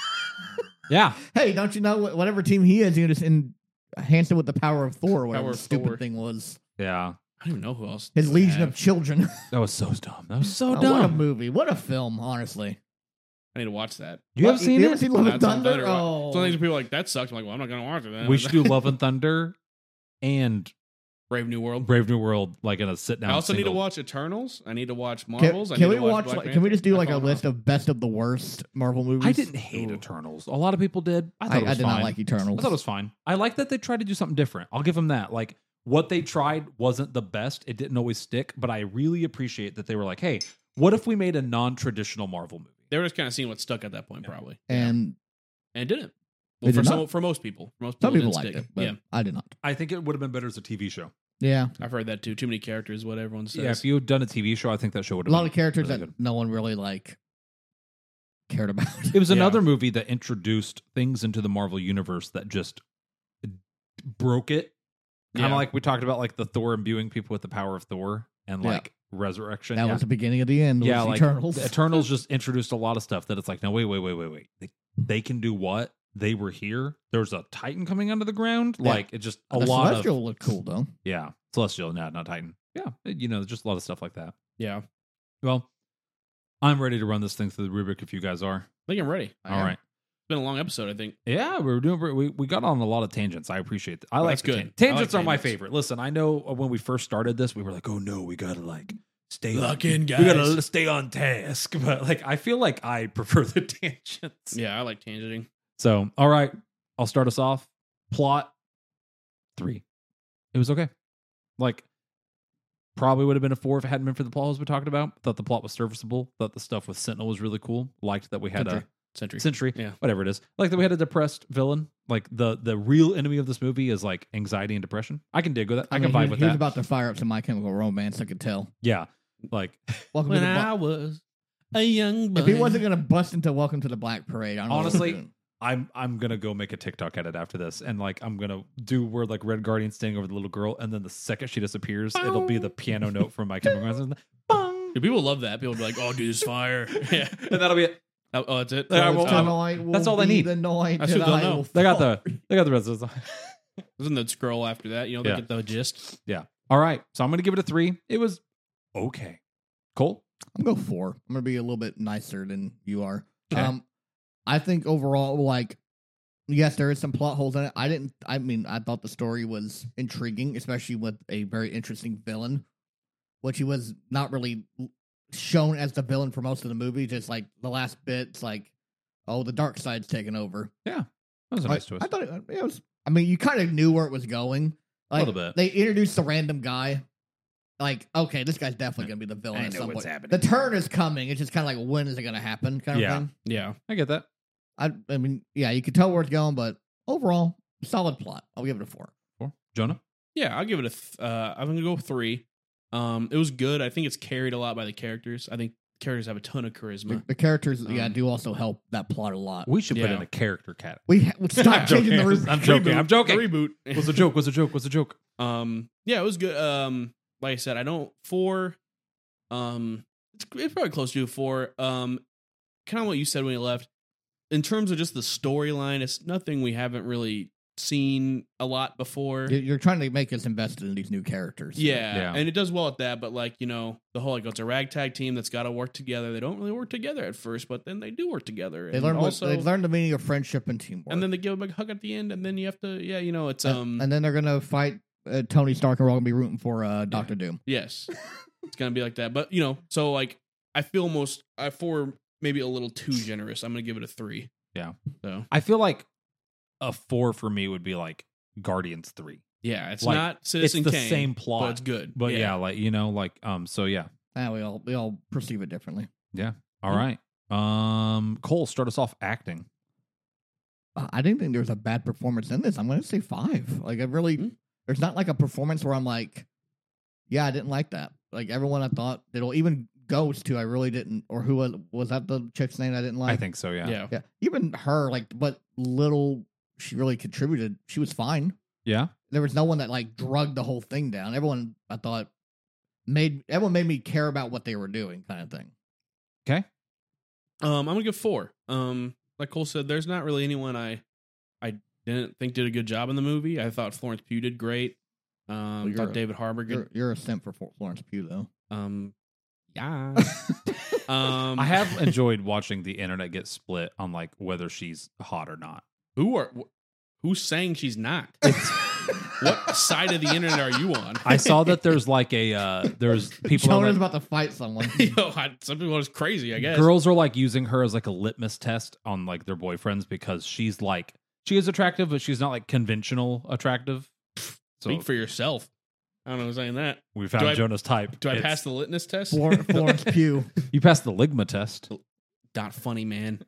yeah. Hey, don't you know what- whatever team he is, he just in enhance it with the power of Thor, or whatever Power the of stupid Thor. thing was. Yeah. I don't even know who else. His they Legion have. of Children. That was so dumb. That was so Oh, what a dumb. movie! What a film! Honestly, I need to watch that. You have What, seen you it? ever seen Love and That's on Thunder? Thunder. Oh, Some things people are like that sucked. I'm like, well, I'm not gonna watch it. Then. We should do Love and Thunder and Brave New World. Brave New World like in a sit down. I also need to single. watch Eternals. I need to watch can, Marvels. I can need we to watch? watch? Black Like, can we Panther. just do I like a don't list know. of best of the worst Marvel movies? I didn't hate Ooh. Eternals. A lot of people did. I thought I, it was I did fine. not like Eternals. I thought it was fine. I like that they tried to do something different. I'll give them that. Like what they tried wasn't the best. It didn't always stick, but I really appreciate that they were like, "Hey, what if we made a non-traditional Marvel movie?" They were just kind of seeing what stuck at that point, probably, and and it didn't. They Well, did for not. some, for most people, for most people, some people it didn't liked stick. it, but Yeah, I did not. I think it would have been better as a T V show. Yeah, I've heard that too. Too many characters. What everyone says. Yeah, if you had done a T V show, I think that show would a have lot been of characters really that good. no one really like cared about. It was Yeah. another movie that introduced things into the Marvel universe that just broke it. Kind of Yeah. like we talked about, like the Thor imbuing people with the power of Thor and Yeah. like resurrection. That yeah. was the beginning of the end. yeah, was like Eternals. the Eternals just introduced a lot of stuff that it's like, no, wait, wait, wait, wait, wait. They, they can do what? They were here. There's a Titan coming out of the ground. Yeah. Like it just a the lot Celestial of looked cool though. yeah, Celestial, not not Titan. Yeah, it- you know, just a lot of stuff like that. Yeah, Well, I'm ready to run this thing through the rubric if you guys are. I think I'm ready. It's I All am. right. been a long episode. I think. Yeah, we were doing. We we got on a lot of tangents. I appreciate that. I like that's the good. tan- I like tangents are my tangents. favorite. Listen, I know when we first started this, we were like, "Oh no, we gotta like stay Lock on, in, We gotta guys. stay on task. But like, I feel like I prefer the tangents. Yeah, I like tangenting. So, all right, I'll start us off. Plot three. It was okay. Like, probably would have been a four if it hadn't been for the plot holes we talked about. Thought the plot was serviceable. Thought the stuff with Sentinel was really cool. Liked that we had Sentry. a Sentry. Sentry, Yeah. whatever it is. Like that we had a depressed villain. Like the the real enemy of this movie is like anxiety and depression. I can dig with that. I, I can mean, vibe he, with he was that. about to fire up to My Chemical Romance. I could tell. yeah, like Welcome When to the I Bla- was a young boy. If he wasn't gonna bust into Welcome to the Black Parade, I don't know what Honestly, we're doing. I'm I'm gonna go make a TikTok edit after this, and like I'm gonna do where like Red Guardian standing over the little girl, and then the second she disappears, it'll be the piano note from My Chemical Romance. Bong! Dude, people love that. People be like, "Oh, dude, it's fire." Yeah. And that'll be it. Oh, oh, that's it. Yeah, I So won't- tonight will that's all they be need. The night I that still don't I know. will They got fall. the they got the rest of the song. Doesn't that scroll after that? You know, they Yeah. get the gist. All right, so I'm gonna give it a three. It was okay. Cole. I'm gonna go four. I'm gonna be a little bit nicer than you are. Okay. Um, I think overall, like, yes, there is some plot holes in it. I didn't. I mean, I thought the story was intriguing, especially with a very interesting villain, which he was not really shown as the villain for most of the movie. Just like the last bit's like, oh, the dark side's taken over. That was a I, nice twist. I thought it, it was. I mean, you kind of knew where it was going. Like, Little bit. They introduced the random guy. Like, okay, this guy's definitely gonna be the villain I at know some what's point. happening. The turn is coming. It's just kind of like, when is it gonna happen? Kind of Yeah. thing. Yeah. I get that. I, I mean, yeah, you could tell where it's going, but overall, solid plot. I'll give it a four. Four. Jonah. Yeah, I'll give it a. Th- uh, I'm gonna go with three. Um, it was good. I think it's carried a lot by the characters. I think characters have a ton of The, charisma. the characters, yeah, Um, do also help that plot a lot. We should put Yeah. in a character cat. We ha- stop I'm changing the joking. room. I'm joking. I'm joking. The reboot. What's a joke? What's a joke? What's a joke? Um, yeah, it was good. Um, like I said, I don't four. Um, it's, it's probably close to a four. Um, kind of what you said when you left. In terms of just the storyline, it's nothing we haven't really seen a lot before. You- You're trying to make us invested in these new characters. Yeah, Yeah. and it does well at that. But like you know, the whole like it's a ragtag team that's got to work together. They don't really work together at first, but then they do work together. They And learn what, also, they learn the meaning of friendship and teamwork. and then they give a big hug at the end, and then you have to, yeah, you know, it's And- um, and then they're gonna fight uh, Tony Stark, and we're all gonna be rooting for uh, Doctor Doom. yes, it's gonna be like that. But you know, so like I feel almost I for maybe a little too generous. I'm gonna give it a three. Yeah. So I feel like a four for me would be like Guardians three. yeah, it's Like, not Citizen it's the Kane, same plot, but it's good. But yeah. like you know, like um. So yeah. Ah, we all we all perceive it differently. All right. Um. Cole, start us off acting. Uh, I didn't think there was a bad performance in this. I'm gonna say five. Like I really, Hmm. there's not like a performance where I'm like, yeah, I didn't like that. Like everyone I thought, it'll even Ghost who I really didn't, or who was was that the chick's name I didn't like? I think so. Yeah. yeah, Yeah, even her, like, what little she really contributed, she was fine. Yeah. There was no one that like drugged the whole thing down. Everyone, I thought, made everyone made me care about what they were doing, kind of thing. Okay. Um, I'm gonna give four. Um, like Cole said, there's not really anyone I I didn't think did a good job in the movie. I thought Florence Pugh did great. Um, you're thought a- David Harbour You're, good. you're a simp for Fl- Florence Pugh, though. Um, yeah. um, I have enjoyed watching the internet get split on like whether she's hot or not. who are wh- who's saying she's not? What side of the internet are you on? I saw that there's like a uh there's people are Jonah's like, about to fight someone. Yo, I, some people are crazy. I guess. girls are like using her as like a litmus test on like their boyfriends because she's like she is attractive, but she's not like conventional attractive. So Speak for yourself. I don't know who's saying that. we found I- Jonah's type. Do I It's- pass the litmus test? Flor- Florence Pugh. You passed the ligma test. Not funny, man.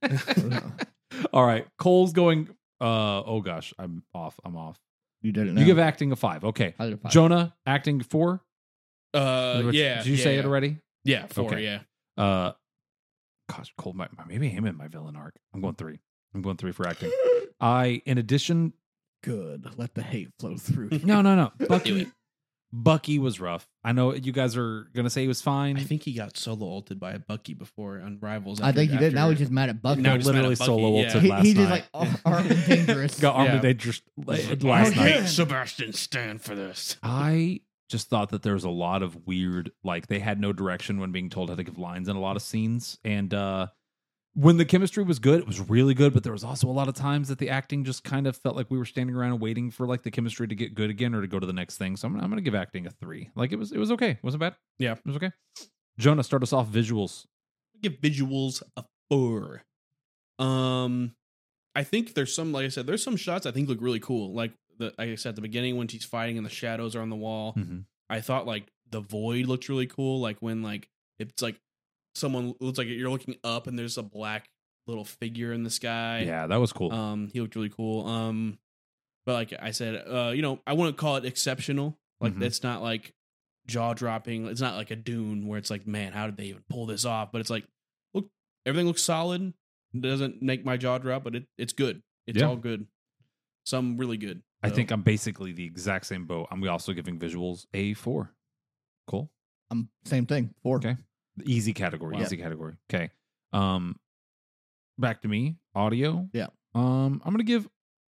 All right, Cole's going. Uh oh gosh, I'm off. I'm off. You did it. You now. give acting a five. Okay, I did a five. Jonah acting four. Uh, Did you- yeah. Did you yeah, say yeah. it already? Yeah, four. Okay. Yeah. Uh, gosh, Cole, might, maybe him in my villain arc. I'm going three. I'm going three for acting. I, in addition, Good. Let the hate flow through. no, no, no. Do Bucky, it. Bucky was rough. I know you guys are gonna say he was fine. I think he got solo ulted by a Bucky before on Rivals. I after- think he did. after- Now he's just mad at Bucky. Now Now he's mad literally at Bucky, solo yeah. ulted he, last he just night. like oh, armed and dangerous. Got armed Yeah. and dangerous last Oh, night. yeah. Sebastian Stan for this. I just thought that there was a lot of weird, like they had no direction when being told how to give lines in a lot of scenes, and uh when the chemistry was good, it was really good, but there was also a lot of times that the acting just kind of felt like we were standing around waiting for like the chemistry to get good again or to go to the next thing. So I'm, I'm going to give acting a three. Like it was, it was okay. It wasn't bad. Yeah. It was okay. Jonah, start us off visuals. Give visuals a four. Um, I think there's some, like I said, there's some shots I think look really cool. Like the, like I said at the beginning when she's fighting and the shadows are on the wall. Mm-hmm. I thought like the void looked really cool. Like when like it's like someone looks like you're looking up and there's a black little figure in the sky. Yeah, that was cool. Um, he looked really cool. Um, but like I said, uh, you know, I wouldn't call it exceptional. Like Mhm. it's not like jaw dropping. It's not like a Dune where it's like, man, how did they even pull this off? But it's like, look, everything looks solid. It doesn't make my jaw drop, but it, it's good. It's Yeah. all good. Some really good. I So, think I'm basically the exact same boat. I'm also giving visuals a four. Cool. I'm same thing. Four. Okay. Easy category. Wow. Easy category. Okay. Um, back to me. Audio. Yeah. Um, I'm gonna give.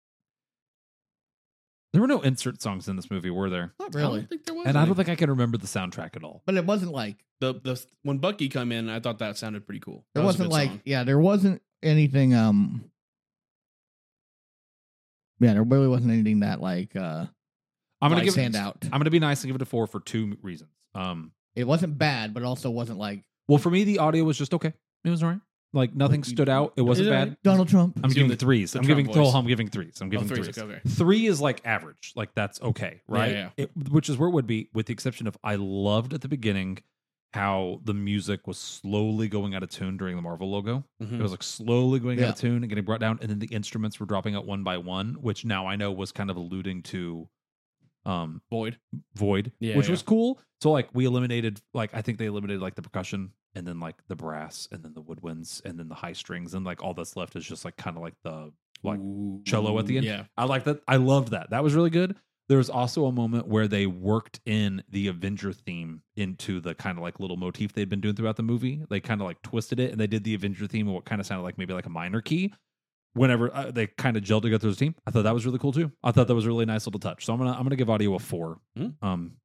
There were no insert songs in this movie, were there? Not I really. don't think there was. And I any. don't think I can remember the soundtrack at all. But it wasn't like the the when Bucky come in, I thought that sounded pretty cool. there That was a wasn't good like song. yeah, there wasn't anything um yeah, there really wasn't anything that like uh I'm gonna like give. stand out. I'm gonna be nice and give it a four for two reasons. Um, It wasn't bad, but it also wasn't like well, for me, the audio was just okay. It was all right. Like nothing stood out. It wasn't Is it bad. alright? Donald Trump. I'm He's giving doing the- threes. the I'm Trump giving. voice. Oh, I'm giving threes. I'm Oh, giving threes, threes. okay, okay. Three is like average. Like that's okay, right? yeah. It, which is where it would be, with the exception of I loved at the beginning how the music was slowly going out of tune during the Marvel logo. Mhm. It was like slowly going Yeah. out of tune and getting brought down, and then the instruments were dropping out one by one, which now I know was kind of alluding to um Void. Void, Yeah, which yeah. was cool. So like we eliminated, like I think they eliminated like the percussion and then like the brass and then the woodwinds and then the high strings, and like all that's left is just like kind of like the like Ooh. cello at the end. Yeah. I like that. I loved that. That was really good. There was also a moment where they worked in the Avenger theme into the kind of like little motif they'd been doing throughout the movie. They kind of like twisted it and they did the Avenger theme in what kind of sounded like maybe like a minor key. Whenever uh, they kind of gelled together as a team, I thought that was really cool too. I thought that was a really nice little touch. So I'm gonna I'm gonna give audio a four. Hmm. Um.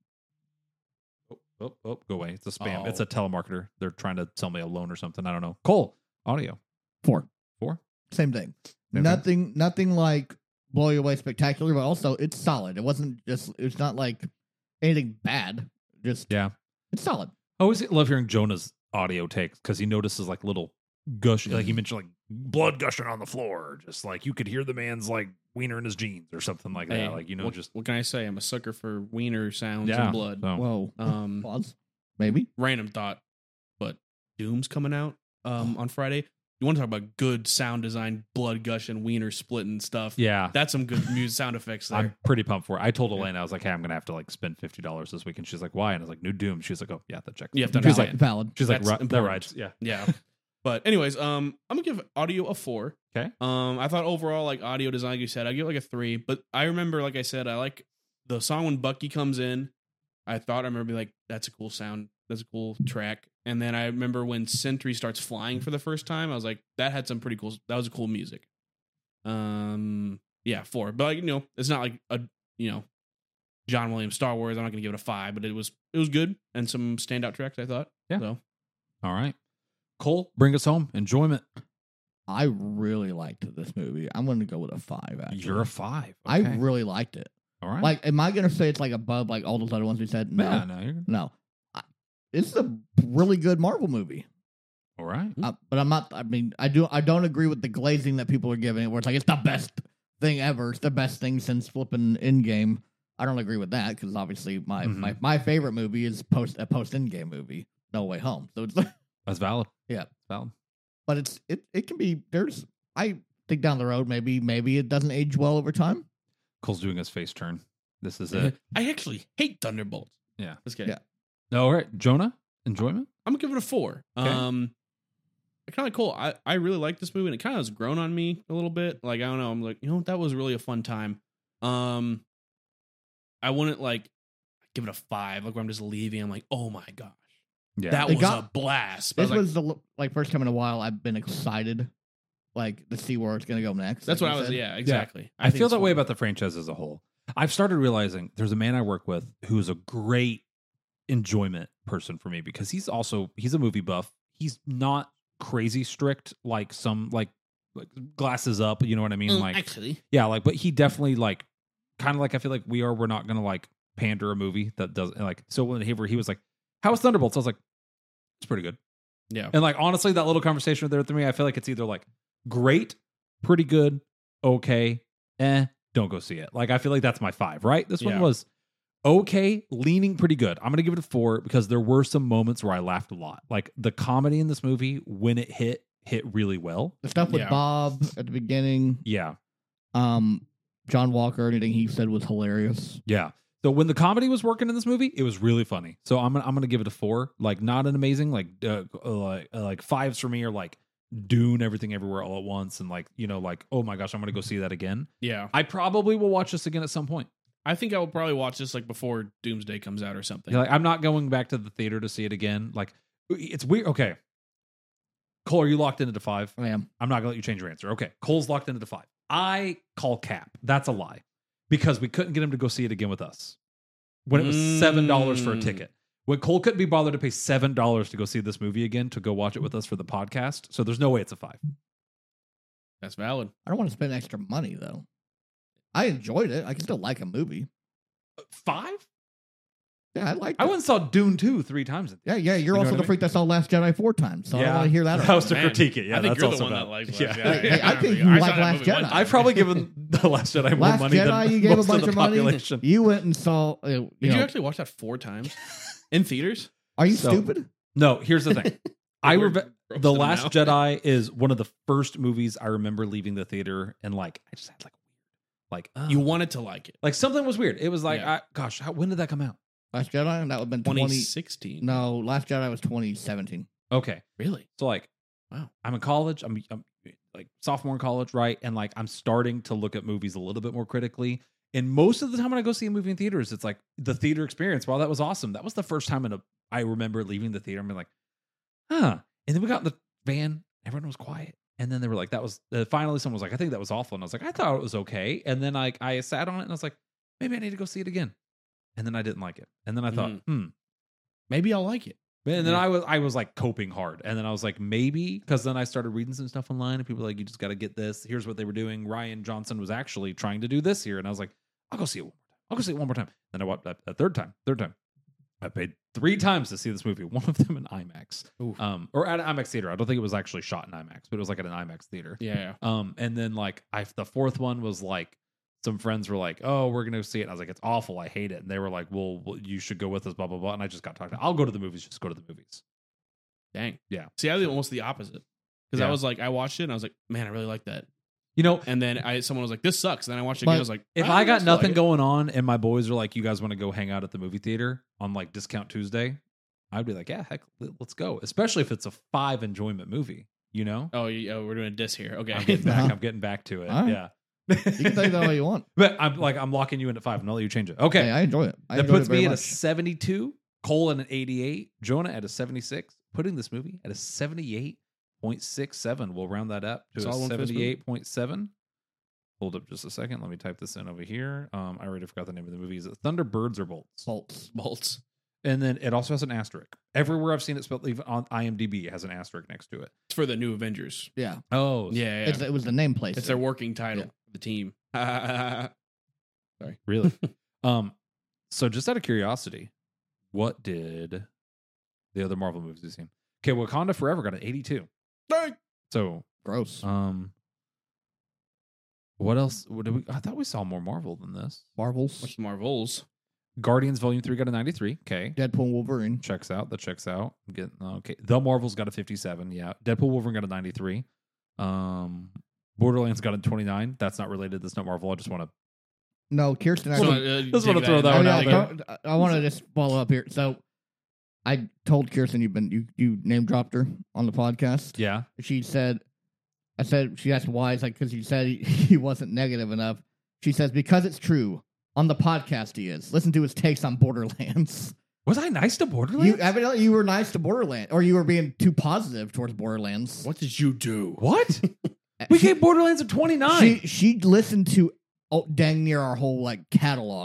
Oh, oh, oh, go away! It's a spam. Oh. It's a telemarketer. They're trying to sell me a loan or something. I don't know. Cole, audio Four. four. Same thing. Same nothing nothing like blow you away spectacular, but also it's solid. It wasn't just it's not like anything bad. Just Yeah. it's solid. I always love hearing Jonah's audio takes because he notices like little gush, like Mm-hmm. he mentioned like blood gushing on the floor, just like you could hear the man's like wiener in his jeans or something like Hey, that. Like you know, what, just what can I say? I'm a sucker for wiener sounds yeah, and blood. so- Whoa. Um, Pause. Maybe. Random thought, but Doom's coming out um on Friday. You want to talk about good sound design, blood gushing, wiener splitting stuff? yeah. That's some good music sound effects there. I'm pretty pumped for it. I told Yeah. Elena, I was like, "Hey, I'm gonna have to like spend fifty dollars this week," and she's like, "Why?" And I was like, "New Doom." She's like, "Oh, yeah, that checks." You have to She's understand. like, Valid. she's like, That's "Right, that important. rides." Yeah. Yeah. But anyways, um, I'm gonna give audio a four. Okay. Um, I thought overall, like audio design, like you said, I give it like a three. But I remember, like I said, I like the song when Bucky comes in. I thought I remember being like, that's a cool sound. That's a cool track. And then I remember when Sentry starts flying for the first time, I was like, that had some pretty cool. That was a cool music. Um, yeah, four. But like, you know, it's not like a you know, John Williams Star Wars. I'm not gonna give it a five, but it was it was good and some standout tracks. I thought. Yeah. So All right, Cole, bring us home. Enjoyment. I really liked this movie. I'm going to go with a five. Actually, You're a five. I Okay. really liked it. All right. Like, am I going to say it's like above like all those other ones we said? No, yeah, no, you're good. no. I, it's a really good Marvel movie. All right. Uh, but I'm not. I mean, I do. I don't agree with the glazing that people are giving it, where it's like it's the best thing ever. It's the best thing since flipping Endgame. I don't agree with that because obviously my, Mhm. my my favorite movie is post a post Endgame movie, No Way Home. So it's like, That's valid. Yeah. It's valid. but it's it it can be. There's I think down the road maybe maybe it doesn't age well over time. Cole's doing his face turn. This is it. I actually hate Thunderbolts. Yeah. Just kidding. Yeah. All right, Jonah, enjoyment. I'm gonna give it a four. Okay. Um, kind of cool. I I really like this movie, and it kind of has grown on me a little bit. Like I don't know. I'm like, you know, that was really a fun time. Um, I wouldn't like give it a five. Like where I'm just leaving. I'm like, oh my gosh, Yeah. that It was got- a blast. But I This was like, was the l- like first time in a while I've been excited, like to see where it's gonna go next. that's like what I you was. said. Yeah, exactly. I, think feel it's that way fun. about the franchise as a whole. I've started realizing there's a man I work with who's a great enjoyment person for me because he's also he's a movie buff. He's not crazy strict, like some like, like glasses up. You know what I mean? Mm, like actually, yeah, like but he definitely like kind of like I feel like we are. We're not gonna like pander a movie that does like so when he he was like, "How was Thunderbolts?" I was like, "It's pretty good." yeah. And like honestly, that little conversation there with me, I feel like it's either like great, pretty good, okay, eh, don't go see it. Like I feel like that's my five, right? This one Yeah. was okay, leaning pretty good. I'm gonna give it a four because there were some moments where I laughed a lot. Like the comedy in this movie, when it hit, hit really well. The stuff with Yeah. Bob at the beginning, Yeah, um, John Walker, anything he said was hilarious. yeah. So when the comedy was working in this movie, it was really funny. So I'm gonna I'm gonna give it a four. Like not an amazing like uh, uh, like uh, like fives for me are like Dune, Everything Everywhere All at Once, and like you know like oh my gosh, I'm gonna go see that again. Yeah. I probably will watch this again at some point. I think I will probably watch this like before Doomsday comes out or something. Like I'm not going back to the theater to see it again. Like it's weird. Okay, Cole, are you locked into the five? I am. I'm not gonna let you change your answer. Okay, Cole's locked into the five. I call cap. That's a lie because we couldn't get him to go see it again with us when it was seven dollars for a Mm. ticket. When Cole couldn't be bothered to pay seven dollars to go see this movie again to go watch it with us for the podcast. So there's no way it's a five. That's valid. I don't want to spend extra money though. I enjoyed it. I can still like a movie. Five? Yeah, I like. I went and saw Dune two three times. Yeah, yeah. You're You know also what the I freak that saw Last Jedi four times. So I don't want to hear that. That was to Man, critique it. Yeah, I think that's you're the also one that valid. likes Yeah. Last Jedi. Hey, hey, I think you I like saw that Last movie one Jedi. time. I've probably given the Last Jedi more Last money Jedi, than you gave a most bunch of of the money. population. You went and saw. Uh, you Did know, you actually watch that four times in theaters? are you So- stupid? No, here's the thing. I We're reve- roasting The him Last now. Jedi is one of the first movies I remember leaving the theater and like I just had like like uh, You wanted to like it. like something was weird. It was like Yeah. I, gosh, how, when did that come out? Last Jedi. That would have been twenty. twenty sixteen. No, Last Jedi was twenty seventeen. Okay, Really? so like Wow. I'm in college. I'm, I'm like sophomore in college, right? And like I'm starting to look at movies a little bit more critically. And most of the time when I go see a movie in theaters, it's like the theater experience. Wow, that was awesome. That was the first time in a I remember leaving the theater and being like, huh. And then we got in the van. Everyone was quiet. And then they were like, that was uh, finally someone was like, I think that was awful. And I was like, I thought it was okay. And then like I sat on it and I was like, maybe I need to go see it again. And then I didn't like it. And then I thought, Mhm. hmm. Maybe I'll like it. And then Yeah. I was I was like coping hard. And then I was like, maybe because then I started reading some stuff online and people were like, you just got to get this. Here's what they were doing. Ryan Johnson was actually trying to do this here. And I was like, I'll go see it one more time. I'll go see it one more time. Then I watched a, a third time, third time. I paid three times to see this movie, one of them in IMAX. Oof. Um, or at an IMAX theater. I don't think it was actually shot in IMAX, but it was like at an IMAX theater. Yeah. Um, and then like I the fourth one was like some friends were like, "Oh, we're gonna see it." And I was like, "It's awful. I hate it." And they were like, "Well, well you should go with us." Blah blah blah. And I just got talked to. I'll go to the movies. Just go to the movies. Dang. Yeah. See, I did almost the opposite. Because Yeah. I was like, I watched it and I was like, man, I really like that. You know, And then I someone was like, this sucks. And then I watched it But again. I was like, if "Ah, I got still like nothing it." going on and my boys are like, "You guys want to go hang out at the movie theater on like Discount Tuesday?" I'd be like, "Yeah, heck, let's go." Especially if it's a five enjoyment movie. You know, Oh, you, oh, we're doing a diss here. Okay. I'm getting back. Uh-huh. I'm getting back to it. All right. Yeah. You can think that all you want. But I'm like, I'm locking you in at five. And I'll let you change it. Okay. Hey, I enjoy it. I That enjoyed puts it very me at a much. seventy-two, Cole at an eighty-eight, Jonah at a seventy-six, putting this movie at a seventy-eight point six seven. We'll round that up to Solid a one for this movie. seventy-eight point seven. Hold up just a second. Let me type this in over here. Um, I already forgot the name of the movie. Is it Thunderbirds or Bolts? Bolts. Bolts. And then it also has an asterisk. Everywhere I've seen it spelled, even on IMDb, it has an asterisk next to it. It's for the new Avengers. Yeah, Oh, Yeah. yeah. It's, it was the nameplate. It's their working title, Yeah. the team. really? um, so just out of curiosity, what did the other Marvel movies you've seen? Okay, Wakanda Forever got an eighty-two. So Gross. Um, what else? What did we? I thought we saw more Marvel than this. Marvels. What's Marvels? Guardians Volume Three got a ninety-three. Okay, Deadpool, Wolverine. checks out. That checks out. I'm getting okay. The Marvels got a fifty-seven. Yeah, Deadpool Wolverine got a ninety-three. Um, Borderlands got a twenty-nine. That's not related. That's not Marvel. I just want to. No, Kirsten. So, Actually, uh, just wanna dig throw in. that Oh, one yeah, out there. don't- I, want to just follow up here. So, I told Kirsten you've been you you name dropped her on the podcast. Yeah. She said, I said she asked why. It's like because you said he, he wasn't negative enough. She says because it's true on the podcast he is. Listen to his takes on Borderlands. Was I nice to Borderlands? You evidently you were nice to Borderlands, or you were being too positive towards Borderlands. What did you do? what? We she, gave Borderlands a twenty-nine. she she listened to oh, dang near our whole like catalog,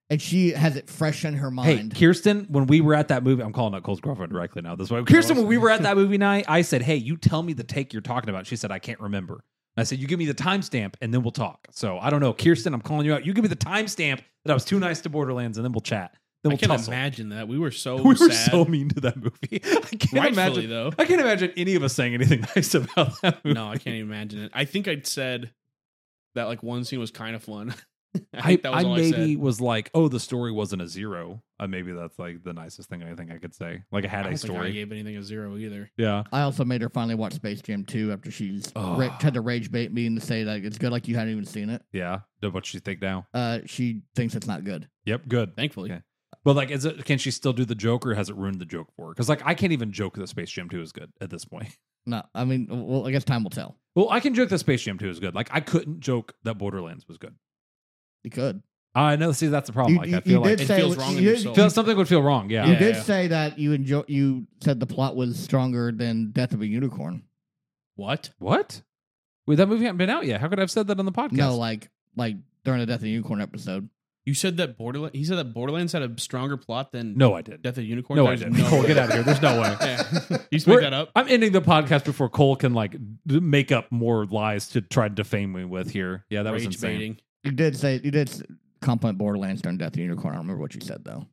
and she has it fresh in her Hey, mind. Kirsten, when we were at that movie, I'm calling out Cole's girlfriend directly now. This way, Kirsten, when we were at that movie night, I said, "Hey, you tell me the take you're talking about." She said, "I can't remember." And I said, "You give me the timestamp, and then we'll talk." So I don't know, Kirsten, I'm calling you out. You give me the timestamp that I was too nice to Borderlands, and then we'll chat. Then we'll I can't tussle. imagine that. We were so We were sad. so mean to that movie. I can't Rightfully, imagine. though. I can't imagine any of us saying anything nice about that movie. No, I can't even imagine it. I think I'd said that like one scene was kind of fun. I I, think that was I all maybe I said. was like, "Oh, the story wasn't a zero." Uh, maybe that's like the nicest thing I think I could say. Like it I had don't a think I story. gave anything a zero either. Yeah. I also made her finally watch Space Jam two after she's Oh. ra- tried to rage bait me and to say that it's good like you hadn't even seen it. Yeah. What she think now? Uh, she thinks it's not good. Yep. Good. Thankfully. Okay. But like, is it? Can she still do the joke, or has it ruined the joke for her? Because like, I can't even joke that Space Jam two is good at this point. No, I mean, well, I guess time will tell. Well, I can joke that Space Jam two is good. Like, I couldn't joke that Borderlands was good. You could. I know. See, that's the problem. You- like, you- I feel you like did it say feels it- wrong in you- your soul. feel, something would feel wrong. Yeah. You Yeah, did yeah. say that you enjoy. You said the plot was stronger than Death of a Unicorn. What? What? Wait, that movie hadn't been out yet. How could I have said that on the podcast? No, like like during the Death of a Unicorn episode. You said that Borderlands. He said that Borderlands had a stronger plot than no, I did. Death of the Unicorn. No, I There's didn't. Cole, way. get out of here. There's no way. Yeah. You just We're- make that up. I'm ending the podcast before Cole can like d- make up more lies to try to defame me with here. Yeah, that was Rage insane. baiting. You did say you did s- compliment Borderlands during Death of a Unicorn. I don't remember what you said though.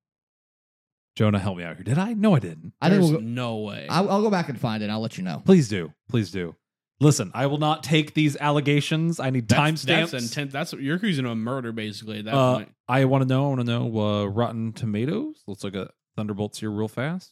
Jonah, help me out here. Did I? No, I didn't. I think There's we'll go, no way. I'll, I'll go back and find it. I'll let you know. Please do. Please do. Listen, I will not take these allegations. I need that's, timestamps. that's intent. That's you're accusing him of murder, basically. At that Uh, point. I want to know. I want to know. Uh, Rotten Tomatoes. Let's look at Thunderbolts here real fast.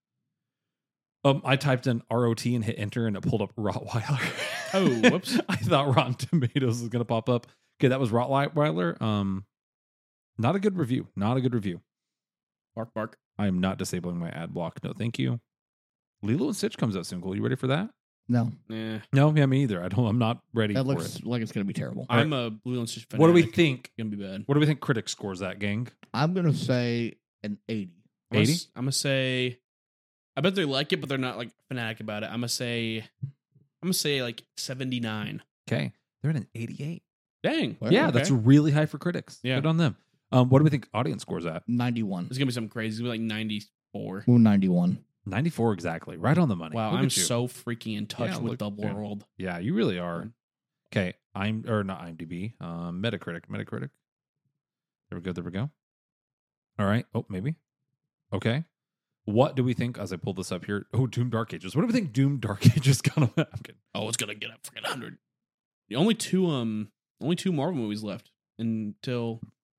Um, I typed in R O T and hit enter, and it pulled up Rottweiler. Oh, whoops. I thought Rotten Tomatoes was gonna pop up. Okay, that was Rottweiler. Um, not a good review. Not a good review. Bark, bark. I am not disabling my ad block. No, thank you. Lilo and Stitch comes out soon. Cole, you ready for that? No, Yeah. No, yeah, me either. I don't. I'm not ready that for looks it. like it's gonna be terrible. I'm a Blue and Stitch fanatic. What do we think? Gonna be bad. What do we think? Critic scores that, gang. I'm gonna say an eighty. I'm gonna eighty? s- I'm gonna say. I bet they like it, but they're not like fanatic about it. I'm gonna say. I'm gonna say like seventy-nine. Okay, they're at an eighty-eight. Dang. Well, Yeah, okay. that's really high for critics. Yeah. Good on them. Um, what do we think audience scores at? ninety-one. It's gonna be something crazy. It's gonna be like ninety-four. Ooh, ninety-one. ninety-four exactly. Right on the money. Wow, Look I'm at you. so freaking in touch Yeah, with look- the yeah. world. Yeah, you really are. Okay, I'm or not IMDb. Um, Metacritic. Metacritic. There we go. There we go. All right. Oh, maybe. Okay. What do we think as I pull this up here? Oh, Doom Dark Ages. What do we think Doom Dark Ages gonna? I'm kidding. Oh, it's gonna get up freaking hundred. The only two um only two Marvel movies left until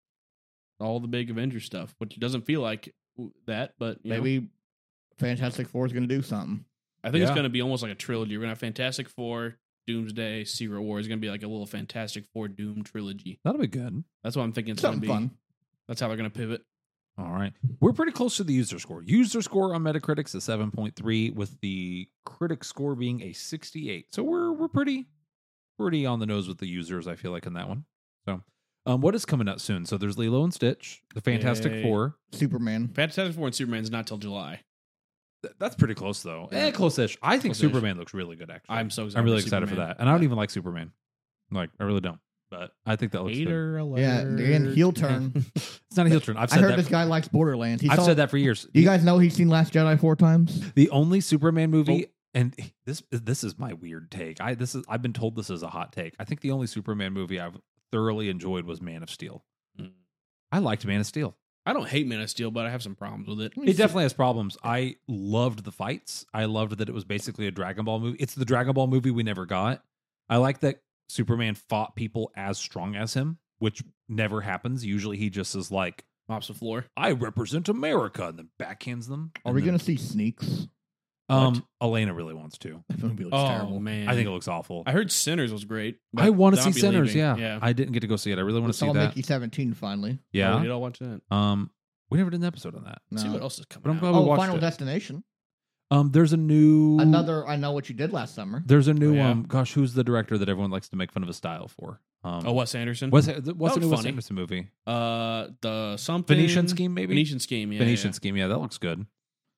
all the big Avengers stuff, which doesn't feel like that, but you know, Maybe Fantastic Four is gonna do something. I think it's Yeah. gonna be almost like a trilogy. We're gonna have Fantastic Four, Doomsday, Secret War. It's gonna be like a little Fantastic Four Doom trilogy. That'll be good. That's what I'm thinking it's Something gonna be. fun. That's how they're gonna pivot. All right. We're pretty close to the user score. User score on Metacritic's a seven point three, with the critic score being a sixty-eight. So we're we're pretty pretty on the nose with the users, I feel like, in that one. So um what is coming out soon? So there's Lilo and Stitch, the Fantastic Yay. Four. Superman. Fantastic Four and Superman's not till July. Th- That's pretty close though. Yeah. Eh, close-ish. I think Close-ish. Superman looks really good actually. I'm so excited. I'm really for excited for Superman. that. And I don't even like Superman. Like I really don't. But I think that looks good. Hater alert. Yeah, again, heel turn. It's not a heel turn. I've I said heard that. this guy likes Borderlands. He I've saw, said that for years. Do you guys know he's seen Last Jedi four times? The only Superman movie, Oh. and this this is my weird take. I this is I've been told this is a hot take. I think the only Superman movie I've thoroughly enjoyed was Man of Steel. Mm. I liked Man of Steel. I don't hate Man of Steel, but I have some problems with it. It definitely has problems. I loved the fights. I loved that it was basically a Dragon Ball movie. It's the Dragon Ball movie we never got. I like that Superman fought people as strong as him, which never happens. Usually he just is like, Mops the floor. I represent America, and then backhands them. Are And we then- going to see Sneaks? Um, Elena really wants to. That movie looks Oh terrible. man, I think it looks awful. I heard Sinners was great. but I want to see I'll be Sinners. leaving. Yeah. yeah. I didn't get to go see it. I really We want to see saw that. Mickey seventeen finally. Oh, Yeah. we did all watch that. Um, we never did an episode on that. No. See what else is coming. But I'm out. glad we Oh, watched Final it. Destination. Um, there's a new Another I Know What You Did Last Summer. There's a new Oh, yeah. um. Gosh, who's the director that everyone likes to make fun of his style for? Um, Oh, Wes Anderson. what's what's the That new was Wes funny. Anderson movie? Uh, the something Venetian Scheme, maybe. Venetian Scheme. Yeah, Venetian yeah. Scheme. Yeah, that looks good.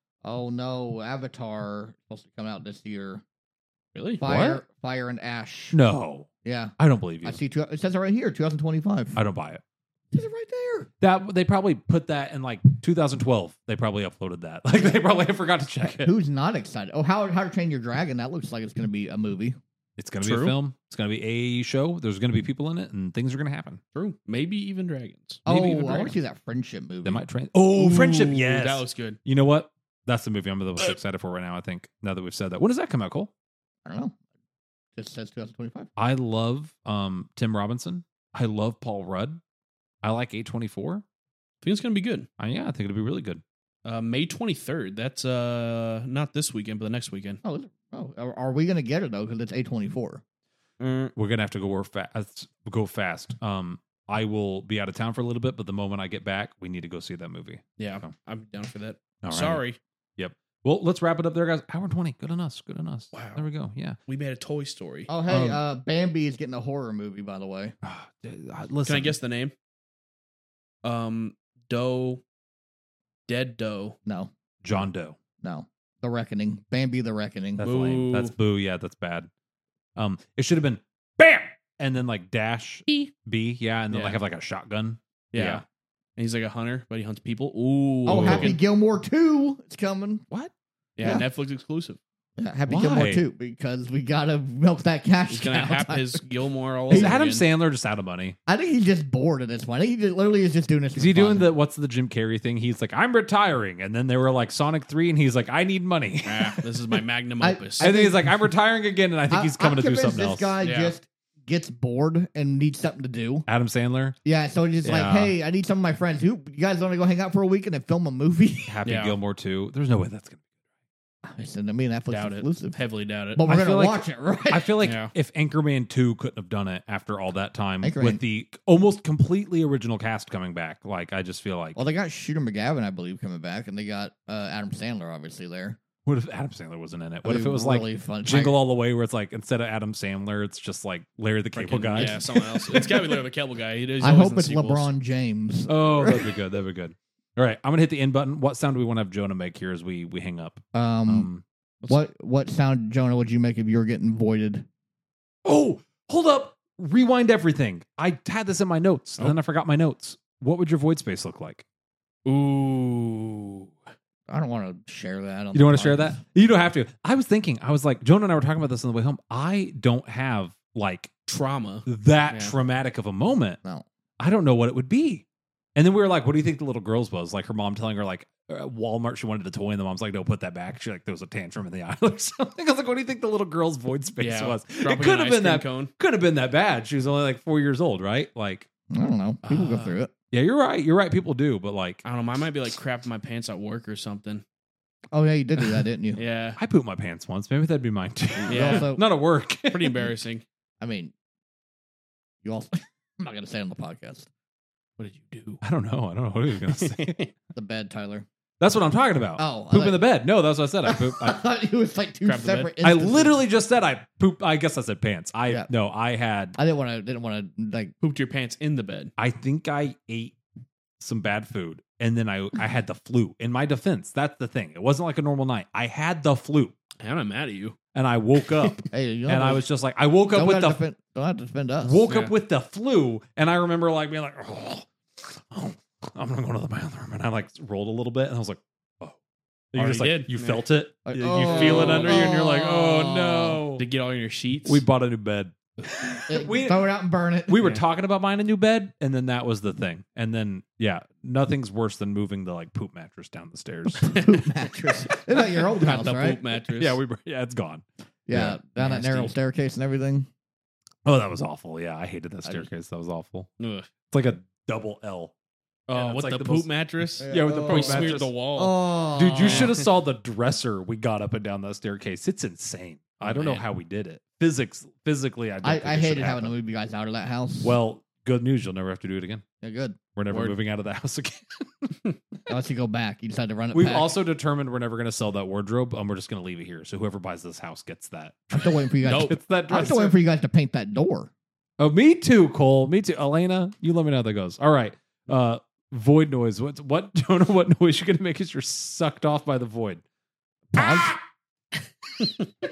Oh no, Avatar supposed to come out this year. Really? Fire, Fire and Ash. No, Yeah, I don't believe you. I see. Two, it says it right here, twenty twenty-five. I don't buy it. Is it right there? That they probably put that in like two thousand twelve. They probably uploaded that. Like they probably forgot to check it. Who's not excited? Oh, How How to Train Your Dragon. That looks like it's going to be a movie. It's going to be a True. film. It's going to be a show. There's going to be people in it, and things are going to happen. True. Maybe even dragons. Oh, Maybe even I want dragons. to see that friendship movie. They might train. Oh, friendship. Ooh, Yes, that looks good. You know what? That's the movie I'm the most excited for right now. I think now that we've said that. When does that come out, Cole? I don't know. It says twenty twenty-five. I love um, Tim Robinson. I love Paul Rudd. I like A twenty-four. I think it's gonna be good. Uh, yeah, I think it'll be really good. Uh, May twenty-third. That's uh not this weekend, but the next weekend. Oh, is it? Oh, are, are we going to get it though? Because it's A twenty-four. We're gonna have to go fast. Go fast. Um, I will be out of town for a little bit, but the moment I get back, we need to go see that movie. Yeah, Oh. I'm down for that. All right. Sorry, Well, let's wrap it up there, guys. Hour twenty. Good on us. Good on us. Wow. There we go. Yeah. we made a Toy Story. Oh, hey, Um, uh, Bambi is getting a horror movie, by the way. Ah, dude, uh, listen. Can I guess the name? Um, Doe, Dead Doe. No, John Doe. no. The Reckoning. Bambi the Reckoning. That's Boo. lame. That's boo. Yeah, that's bad. Um, it should have been bam, and then like dash B. B. Yeah, and then Yeah. like have like a shotgun. Yeah. Yeah. And he's like a hunter, but he hunts people. Ooh. oh, Ooh. Happy Gilmore two. It's coming. What? Yeah, Yeah. Netflix exclusive. Yeah, Happy Why? Gilmore two because we got to milk that cash. He's gonna cow. have his Gilmore all Is over Adam again. Sandler just out of money? I think he's just bored at this point. I think he just, literally is just doing this. Is for he doing fun. the what's the Jim Carrey thing? He's like, I'm retiring, and then they were like Sonic three, and he's like, I need money. Ah, this is my magnum I- opus. I think he's like, I'm retiring again, and I think I- he's coming I'm to do convinced something this else. guy Yeah. just gets bored and needs something to do. Adam Sandler, Yeah, so he's just Yeah. like, hey, I need some of my friends. Who you guys want to go hang out for a weekend and film a movie? Happy Yeah. Gilmore two. There's no way that's gonna. I said, I mean, Netflix Doubt it. exclusive. Heavily doubt it. But we're I gonna feel like- watch it, right? I feel like Yeah. if Anchorman two couldn't have done it after all that time Anchorman. with the almost completely original cast coming back, like I just feel like, well, they got Shooter McGavin, I believe, coming back, and they got uh, Adam Sandler obviously there. what if Adam Sandler wasn't in it? What That'd if be it was like really fun. Jingle All the Way, where it's like instead of Adam Sandler, it's just like Larry the Cable Freaking- Guy? Yeah, someone else. It's gotta be Larry the Cable Guy. He does- he's I always hope in it's sequels. LeBron James. Oh, that'd be good. That'd be good. All right, I'm gonna hit the end button. What sound do we want to have Jonah make here as we we hang up? Um, Um, what what sound, Jonah, would you make if you were getting voided? oh, hold up! Rewind everything. I had this in my notes, and Oh. then I forgot my notes. What would your void space look like? Ooh. I don't want to share that. On You don't want the to share that? podcast. You don't have to. I was thinking. I was like, Jonah and I were talking about this on the way home. I don't have like Trauma. that Yeah. traumatic of a moment. No. I don't know what it would be. And then we were like, what do you think the little girl's was? Like her mom telling her like uh, Walmart, she wanted a toy, and the mom's like, no, put that back. She like there was a tantrum in the aisle or something. I was like, what do you think the little girl's void space Yeah. was? Dropping It could an have ice been cream that cone. could have been that bad. She was only like four years old, right? Like, I don't know. People go Uh, through it. yeah, you're right. You're right. People do, but like I don't know. Mine might be like crapping my pants at work or something. Oh yeah, you did do that, didn't you? Yeah. I pooped my pants once. Maybe that'd be mine too. You Yeah. Also, Not at work. Pretty embarrassing. I mean, you also. I'm not gonna say it on the podcast. What did you do? I don't know. I don't know what he was gonna say. The bed, Tyler. That's what I'm talking about. Oh, I Poop thought- in the bed. No, that's what I said. I poop. I I, thought it was like two Crap the bed. separate. I instances. literally just said I poop. I guess I said pants. I Yeah. no. I had. I didn't want to. Didn't want to like. Pooped your pants in the bed. I think I ate some bad food, and then I I had the flu. In my defense, that's the thing. It wasn't like a normal night. I had the flu, I'm not mad at you. and I woke up, Hey, you don't and I have was just like, I woke to- up don't with have the to defend, don't have to defend us. woke Yeah. up with the flu, and I remember like being like, oh, oh, I'm gonna go to the bathroom, and I like rolled a little bit, and I was like, oh, and you're just like Already did. you Yeah. felt it, Like, you you feel it oh, under you, and you're like, oh oh. no. To get all in your sheets. We bought a new bed. It- we throw it out and burn it. we were Yeah. talking about buying a new bed, and then that was the thing, and then yeah, nothing's worse than moving the like poop mattress down the stairs. poop mattress. It's like your old Not house, the right? poop mattress. yeah, we yeah, it's gone. Yeah, Yeah. down that narrow Nasty. staircase and everything. Oh, that was awful. Yeah, I hated that I just- staircase. That was awful. Ugh. It's like a double L. Oh, Yeah, it's with like the, the poop most- mattress. Yeah, Yeah, with the oh. We poop smeared mattress. the wall. Oh, Dude, you should have saw the dresser we got up and down that staircase. It's insane. I don't know Man. how we did it. Physics, physically, I don't I, think I it should hated having happen. to move you guys out of that house. Well, good news. You'll never have to do it again. yeah, good. We're never Word. moving out of the house again. Unless you go back, you decide to run it. We've back. also determined we're never going to sell that wardrobe, and we're just going to leave it here. So whoever buys this house gets that. I'm still waiting for you guys. Nope. Gets that I'm still dresser. waiting for you guys to paint that door. Oh, me too, Cole. Me too. Elena, you let me know how that goes. All right. Uh, void noise. What? What? Jonah? What noise you're going to make as you're sucked off by the void? Pause.